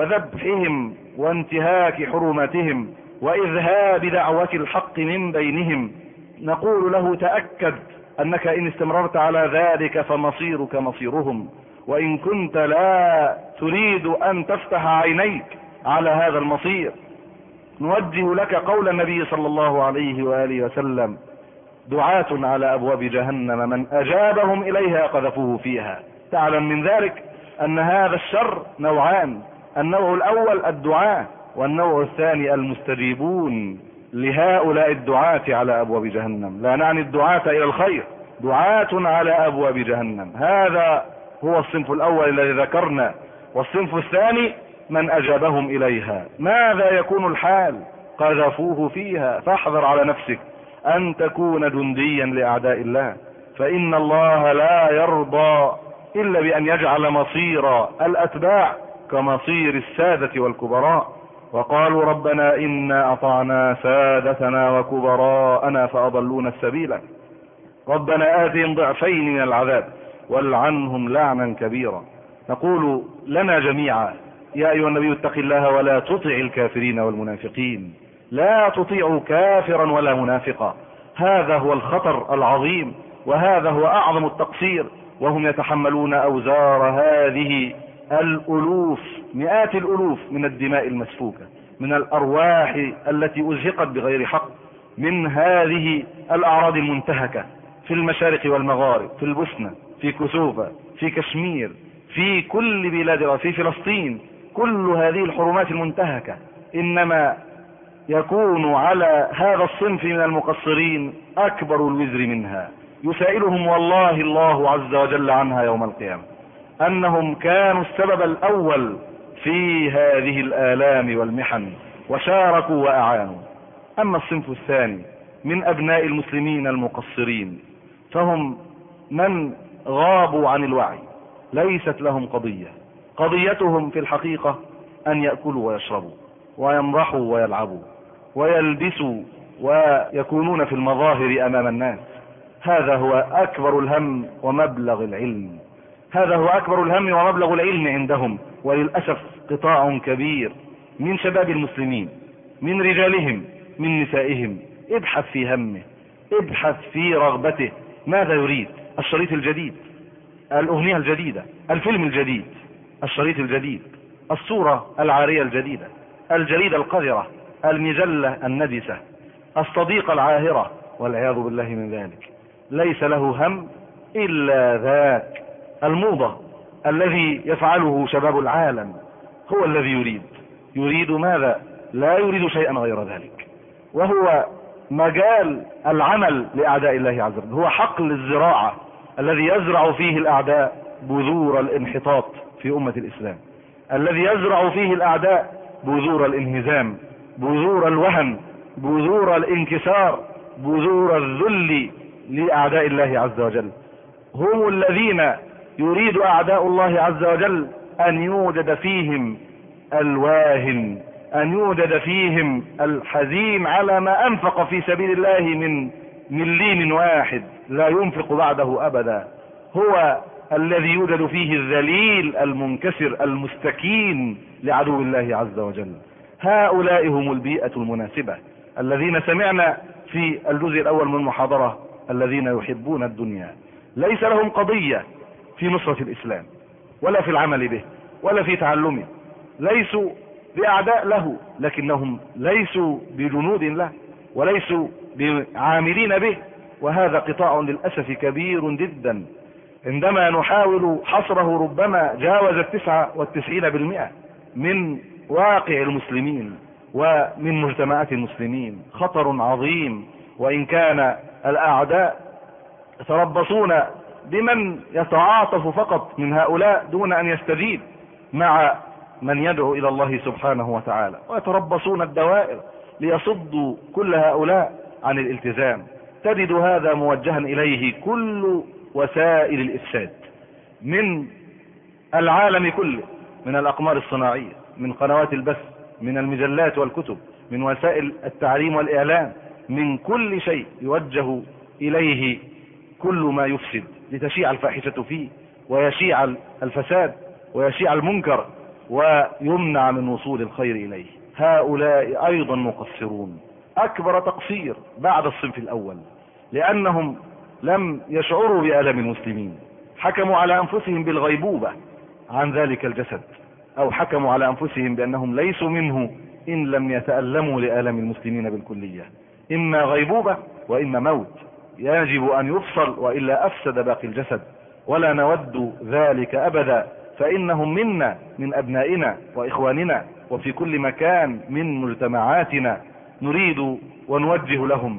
وذبحهم وانتهاك حرماتهم وإذهاب دعوة الحق من بينهم. نقول له: تأكد أنك إن استمررت على ذلك فمصيرك مصيرهم، وإن كنت لا تريد أن تفتح عينيك على هذا المصير. نوجه لك قول النبي صلى الله عليه وآله وسلم: دعاة على أبواب جهنم من أجابهم إليها قذفوه فيها. تعلم من ذلك أن هذا الشر نوعان: النوع الأول الدعاة، والنوع الثاني المستجيبون لهؤلاء الدعاة على أبواب جهنم. لا نعني الدعاة إلى الخير، دعاة على أبواب جهنم، هذا هو الصنف الأول الذي ذكرنا. والصنف الثاني من أجابهم إليها. ماذا يكون الحال؟ قذفوه فيها. فاحذر على نفسك أن تكون جنديا لأعداء الله، فإن الله لا يرضى إلا بأن يجعل مصير الأتباع كمصير السادة والكبراء. وقالوا: ربنا إنا أطعنا سادتنا وكبراءنا فأضلونا السبيل، ربنا آتهم ضعفين من العذاب والعنهم لعنا كبيرا. نقول لنا جميعا: يا أيها النبي اتق الله ولا تطع الكافرين والمنافقين. لا تطيعوا كافرا ولا منافقا، هذا هو الخطر العظيم وهذا هو أعظم التقصير، وهم يتحملون أوزار هذه الألوف، مئات الألوف من الدماء المسفوكة، من الأرواح التي أزهقت بغير حق، من هذه الأعراض المنتهكة في المشارق والمغارب، في البوسنة، في كوسوفا، في كشمير، في كل بلاد، في فلسطين. كل هذه الحرمات المنتهكة إنما يكون على هذا الصنف من المقصرين أكبر الوزر منها، يسائلهم والله الله عز وجل عنها يوم القيامة، أنهم كانوا السبب الأول في هذه الآلام والمحن وشاركوا وأعانوا. أما الصنف الثاني من أبناء المسلمين المقصرين فهم من غابوا عن الوعي، ليست لهم قضية، قضيتهم في الحقيقة أن يأكلوا ويشربوا ويمرحوا ويلعبوا ويلبسوا ويكونون في المظاهر أمام الناس. هذا هو أكبر الهم ومبلغ العلم، هذا هو أكبر الهم ومبلغ العلم عندهم. وللأسف قطاع كبير من شباب المسلمين، من رجالهم، من نسائهم، ابحث في همه، ابحث في رغبته، ماذا يريد؟ الشريط الجديد، الأغنية الجديدة، الفيلم الجديد، الشريط الجديد، الصورة العارية الجديدة، الجريدة القذرة، المجلة الندسة، الصديقة العاهرة، والعياذ بالله من ذلك. ليس له هم إلا ذاك الموضة الذي يفعله شباب العالم، هو الذي يريد. يريد ماذا؟ لا يريد شيئا غير ذلك، وهو مجال العمل لأعداء الله عز وجل، هو حقل الزراعة الذي يزرع فيه الأعداء بذور الانحطاط في أمة الإسلام، الذي يزرع فيه الأعداء بذور الانهزام، بذور الوهن، بذور الانكسار، بذور الذل لأعداء الله عز وجل. هم الذين يريد أعداء الله عز وجل أن يوجد فيهم الواهن، أن يوجد فيهم الحزين على ما أنفق في سبيل الله من مليم واحد لا ينفق بعده أبدا. هو الذي يوجد فيه الذليل المنكسر المستكين لعدو الله عز وجل. هؤلاء هم البيئة المناسبة الذين سمعنا في الجزء الأول من المحاضرة، الذين يحبون الدنيا، ليس لهم قضية في نصرة الإسلام ولا في العمل به ولا في تعلمه، ليسوا بأعداء له، لكنهم ليسوا بجنود له وليسوا بعاملين به. وهذا قطاع للأسف كبير جدا، عندما نحاول حصره ربما جاوز التسعة والتسعين بالمئة من واقع المسلمين ومن مجتمعات المسلمين. خطر عظيم، وإن كان الأعداء يتربصون بمن يتعاطف فقط من هؤلاء دون أن يستجيب مع من يدعو إلى الله سبحانه وتعالى، ويتربصون الدوائر ليصدوا كل هؤلاء عن الالتزام. تجد هذا موجها إليه كل وسائل الإفساد من العالم كله، من الأقمار الصناعية، من قنوات البث، من المجلات والكتب، من وسائل التعليم والإعلام، من كل شيء يوجه إليه كل ما يفسد لتشيع الفاحشة فيه ويشيع الفساد ويشيع المنكر ويمنع من وصول الخير إليه. هؤلاء أيضا مقصرون أكبر تقصير بعد الصنف الأول، لأنهم لم يشعروا بآلام المسلمين، حكموا على أنفسهم بالغيبوبة عن ذلك الجسد، أو حكموا على أنفسهم بأنهم ليسوا منه إن لم يتألموا لآلام المسلمين بالكلية. إما غيبوبة وإما موت، يجب أن يفصل وإلا أفسد باقي الجسد، ولا نود ذلك أبدا، فإنهم منا، من أبنائنا وإخواننا، وفي كل مكان من مجتمعاتنا. نريد ونوجه لهم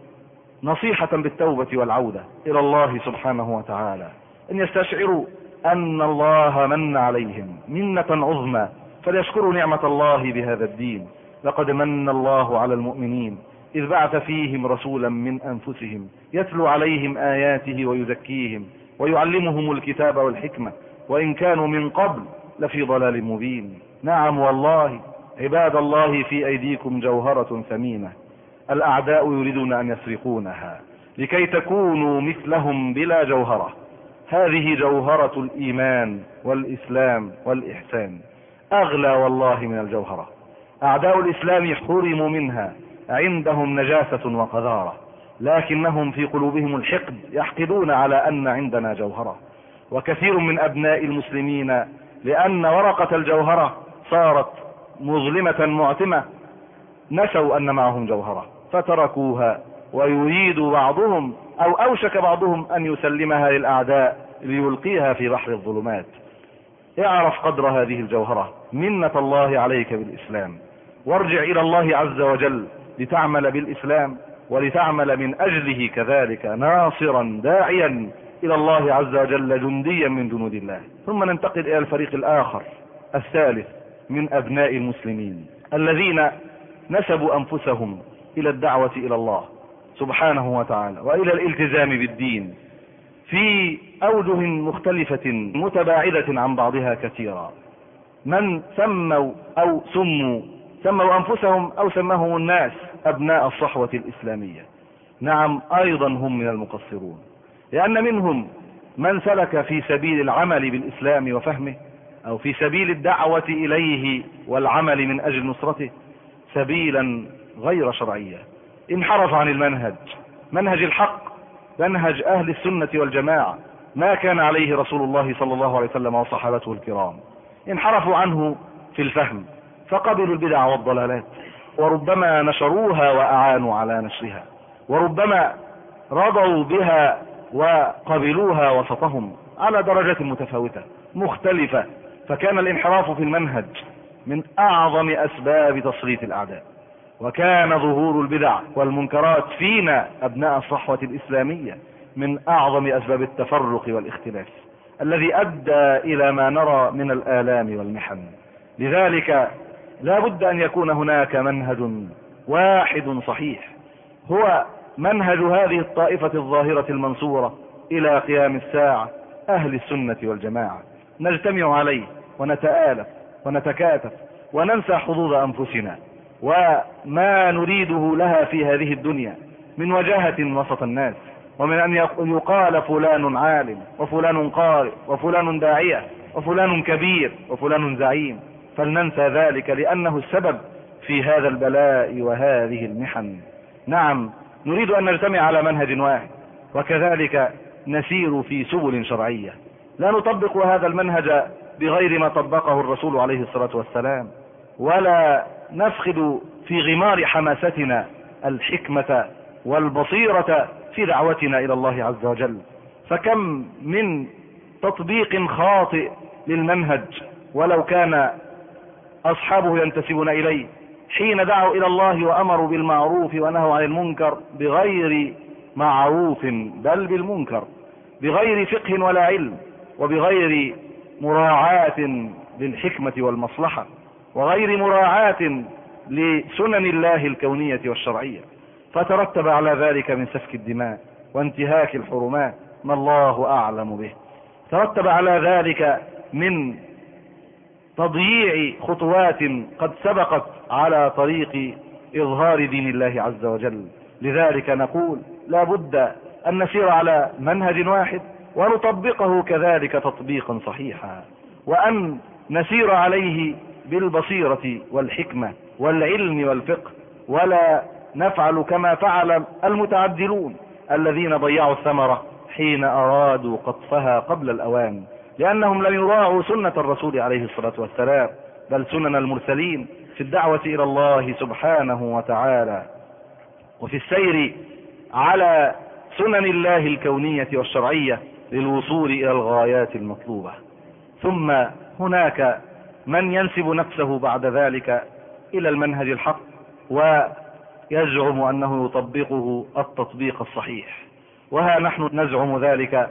نصيحة بالتوبة والعودة إلى الله سبحانه وتعالى، أن يستشعروا أن الله من عليهم منة عظمى، فليشكروا نعمة الله بهذا الدين. لقد من الله على المؤمنين إذ بعث فيهم رسولا من أنفسهم يتلو عليهم آياته ويزكيهم ويعلمهم الكتاب والحكمة وإن كانوا من قبل لفي ضلال مبين. نعم والله عباد الله، في أيديكم جوهرة ثمينة، الأعداء يريدون أن يسرقونها لكي تكونوا مثلهم بلا جوهرة. هذه جوهرة الإيمان والإسلام والإحسان، أغلى والله من الجوهرة. أعداء الإسلام حرموا منها، عندهم نجاسة وقذارة، لكنهم في قلوبهم الحقد، يحقدون على أن عندنا جوهرة. وكثير من أبناء المسلمين لأن ورقة الجوهرة صارت مظلمة معتمة نسوا أن معهم جوهرة فتركوها، ويريد بعضهم أو أوشك بعضهم أن يسلمها للأعداء ليلقيها في بحر الظلمات. اعرف قدر هذه الجوهرة، منة الله عليك بالإسلام، وارجع إلى الله عز وجل لتعمل بالإسلام ولتعمل من أجله كذلك ناصرا داعيا إلى الله عز وجل جنديا من جنود الله. ثم ننتقل إلى الفريق الآخر الثالث من أبناء المسلمين الذين نسبوا أنفسهم إلى الدعوة إلى الله سبحانه وتعالى وإلى الالتزام بالدين في أوجه مختلفة متباعدة عن بعضها كثيرا. من سموا أو سموا سموا أنفسهم أو سمهم الناس أبناء الصحوة الإسلامية. نعم أيضا هم من المقصرون، لأن منهم من سلك في سبيل العمل بالإسلام وفهمه أو في سبيل الدعوة إليه والعمل من أجل نصرته سبيلا غير شرعية، انحرف عن المنهج، منهج الحق، منهج أهل السنة والجماعة، ما كان عليه رسول الله صلى الله عليه وسلم وصحابته الكرام. انحرفوا عنه في الفهم فقبلوا البدع والضلالات، وربما نشروها وأعانوا على نشرها، وربما رضوا بها وقبلوها وسطهم على درجات متفاوتة مختلفة. فكان الانحراف في المنهج من أعظم أسباب تسليط الأعداء، وكان ظهور البدع والمنكرات فينا أبناء الصحوة الإسلامية من أعظم أسباب التفرق والاختلاف الذي أدى إلى ما نرى من الآلام والمحن. لذلك لا بد أن يكون هناك منهج واحد صحيح هو منهج هذه الطائفة الظاهرة المنصورة إلى قيام الساعة، أهل السنة والجماعة، نجتمع عليه ونتآلف ونتكاتف وننسى حظوظ أنفسنا وما نريده لها في هذه الدنيا من وجاهة وسط الناس، ومن أن يقال فلان عالم وفلان قارئ وفلان داعية وفلان كبير وفلان زعيم، فلننسى ذلك لأنه السبب في هذا البلاء وهذه المحن. نعم نريد أن نجتمع على منهج واحد، وكذلك نسير في سبل شرعية، لا نطبق هذا المنهج بغير ما طبقه الرسول عليه الصلاة والسلام، ولا نفقد في غمار حماستنا الحكمة والبصيرة في دعوتنا إلى الله عز وجل. فكم من تطبيق خاطئ للمنهج ولو كان أصحابه ينتسبون إليه، حين دعوا إلى الله وأمروا بالمعروف ونهوا عن المنكر بغير معروف بل بالمنكر، بغير فقه ولا علم، وبغير مراعاة للحكمة والمصلحة، وغير مراعاة لسنن الله الكونية والشرعية، فترتب على ذلك من سفك الدماء وانتهاك الحرمات ما الله أعلم به، ترتب على ذلك من تضييع خطوات قد سبقت على طريق إظهار دين الله عز وجل. لذلك نقول لا بد أن نسير على منهج واحد ونطبقه كذلك تطبيقا صحيحا، وأن نسير عليه بالبصيرة والحكمة والعلم والفقه، ولا نفعل كما فعل المتعدلون الذين ضيعوا الثمرة حين أرادوا قطفها قبل الأوان، لأنهم لم يراعوا سنة الرسول عليه الصلاة والسلام بل سنن المرسلين في الدعوة إلى الله سبحانه وتعالى، وفي السير على سنن الله الكونية والشرعية للوصول إلى الغايات المطلوبة. ثم هناك من ينسب نفسه بعد ذلك إلى المنهج الحق ويزعم أنه يطبقه التطبيق الصحيح، وها نحن نزعم ذلك،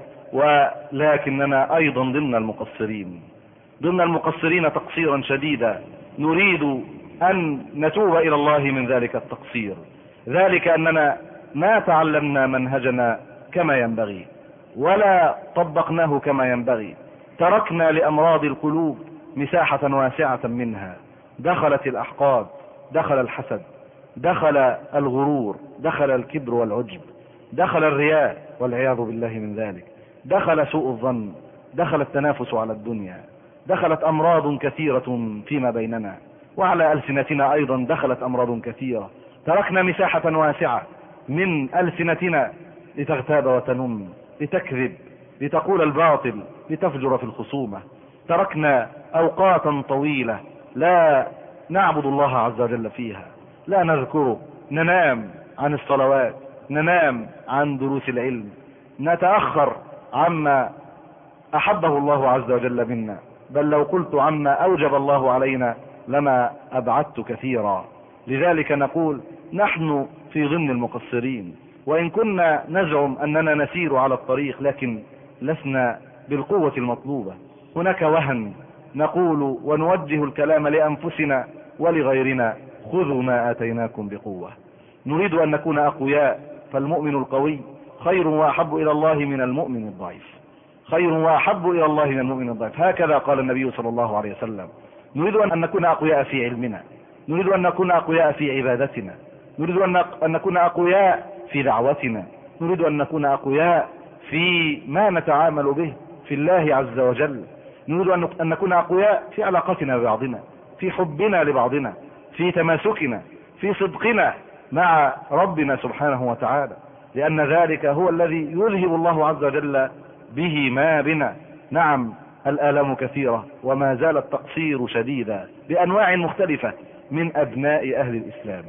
ولكننا أيضا ضمن المقصرين ضمن المقصرين تقصيرا شديدا، نريد أن نتوب إلى الله من ذلك التقصير، ذلك أننا ما تعلمنا منهجنا كما ينبغي ولا طبقناه كما ينبغي، تركنا لأمراض القلوب مساحة واسعة منها، دخلت الأحقاد، دخل الحسد، دخل الغرور، دخل الكبر والعجب، دخل الرياء والعياذ بالله من ذلك، دخل سوء الظن، دخل التنافس على الدنيا، دخلت أمراض كثيرة فيما بيننا، وعلى ألسنتنا أيضا دخلت أمراض كثيرة. تركنا مساحة واسعة من ألسنتنا لتغتاب وتنم، لتكذب، لتقول الباطل، لتفجر في الخصومة. تركنا أوقاتا طويلة لا نعبد الله عز وجل فيها، لا نذكره، ننام عن الصلوات، ننام عن دروس العلم، نتأخر عما أحبه الله عز وجل منا، بل لو قلت عما أوجب الله علينا لما أبعدت كثيرا. لذلك نقول نحن في ضمن المقصرين، وإن كنا نزعم أننا نسير على الطريق لكن لسنا بالقوة المطلوبة. هناك وهن، نقول ونوجه الكلام لأنفسنا ولغيرنا: خذوا ما آتيناكم بقوة. نريد أن نكون أقوياء، فالمؤمن القوي خير وأحب إلى الله من المؤمن الضعيف، خير وأحب إلى الله من المؤمن الضعيف، هكذا قال النبي صلى الله عليه وسلم. نريد أن نكون أقوياء في علمنا، نريد أن نكون أقوياء في عبادتنا، نريد أن نكون أقوياء في دعوتنا، نريد أن نكون أقوياء في ما نتعامل به في الله عز وجل، نريد أن نكون أقوياء في علاقتنا ببعضنا، في حبنا لبعضنا، في تماسكنا، في صدقنا مع ربنا سبحانه وتعالى، لأن ذلك هو الذي يذهب الله عز وجل به ما بنا. نعم الآلام كثيرة وما زال التقصير شديدا بأنواع مختلفة من أبناء أهل الإسلام.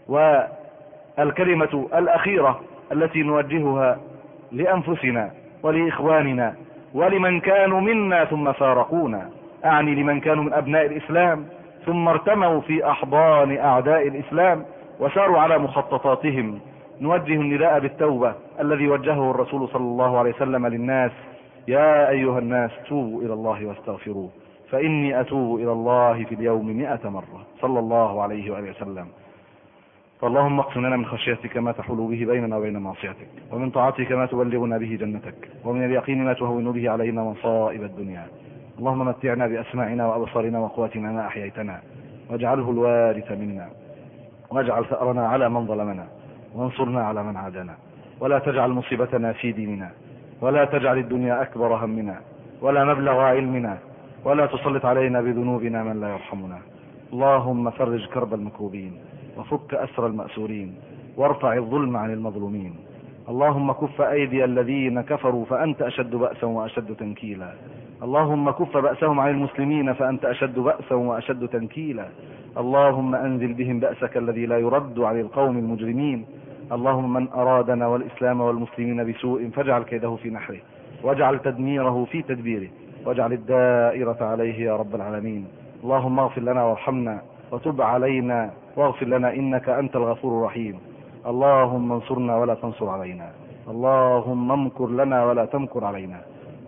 والكلمة الأخيرة التي نوجهها لأنفسنا ولإخواننا ولمن كانوا منا ثم فارقونا، أعني لمن كانوا من أبناء الإسلام ثم ارتموا في أحضان أعداء الإسلام وساروا على مخططاتهم، نوجه النداء بالتوبة الذي وجهه الرسول صلى الله عليه وسلم للناس: يا أيها الناس توبوا إلى الله واستغفروه فإني أتوب إلى الله في اليوم مئة مرة، صلى الله عليه وآله وسلم. فاللهم اقسم لنا من خشيتك ما تحول به بيننا وبين معصيتك، ومن طاعتك ما تبلغنا به جنتك، ومن اليقين ما تهون به علينا مصائب الدنيا. اللهم متعنا بأسماعنا وأبصارنا وقواتنا ما أحييتنا، واجعله الوارث منا، واجعل ثأرنا على من ظلمنا، وانصرنا على من عادانا، ولا تجعل مصيبتنا في ديننا، ولا تجعل الدنيا أكبر همنا ولا مبلغ علمنا، ولا تسلط علينا بذنوبنا من لا يرحمنا. اللهم فرج كرب المكروبين، وفك أسر المأسورين، وارفع الظلم عن المظلومين. اللهم كف أيدي الذين كفروا فأنت أشد بأسا وأشد تنكيلا. اللهم كف بأسهم عن المسلمين فأنت أشد بأسا وأشد تنكيلا. اللهم أنزل بهم بأسك الذي لا يرد عن القوم المجرمين. اللهم من أرادنا والإسلام والمسلمين بسوء فاجعل كيده في نحره، واجعل تدميره في تدبيره، واجعل الدائرة عليه يا رب العالمين. اللهم اغفر لنا وارحمنا وتب علينا واغفر لنا إنك أنت الغفور الرحيم. اللهم انصرنا ولا تنصر علينا، اللهم امكر لنا ولا تمكر علينا،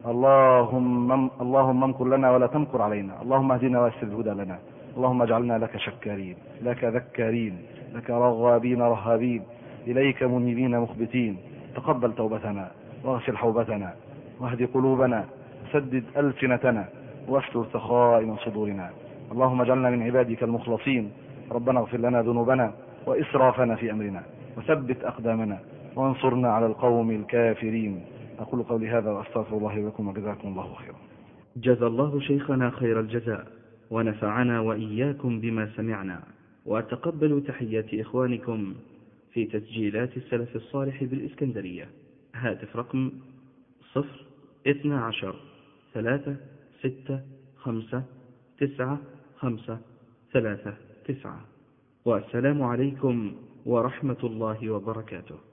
اللهم اللهم امكر لنا ولا تمكر علينا. اللهم اهدنا ويسر الهدى لنا. اللهم اجعلنا لك شكارين، لك ذكارين، لك رغابين رهابين، إليك منيبين مخبتين. تقبل توبتنا واغسل حوبتنا واهد قلوبنا، سدد ألسنتنا واستر سخائم صدورنا. اللهم اجعلنا من عبادك المخلصين. ربنا اغفر لنا ذنوبنا وإسرافنا في أمرنا، وثبت أقدامنا، وانصرنا على القوم الكافرين. أقول قولي هذا وأستغفر الله لكم وجزاكم الله خيرا. جزى الله شيخنا خير الجزاء، ونفعنا وإياكم بما سمعنا، وتقبلوا تحيات إخوانكم في تسجيلات السلف الصالح بالإسكندرية. هاتف رقم صفر اثنى عشر ثلاثة ستة خمسة تسعة خمسة ثلاثة تسعة. والسلام عليكم ورحمة الله وبركاته.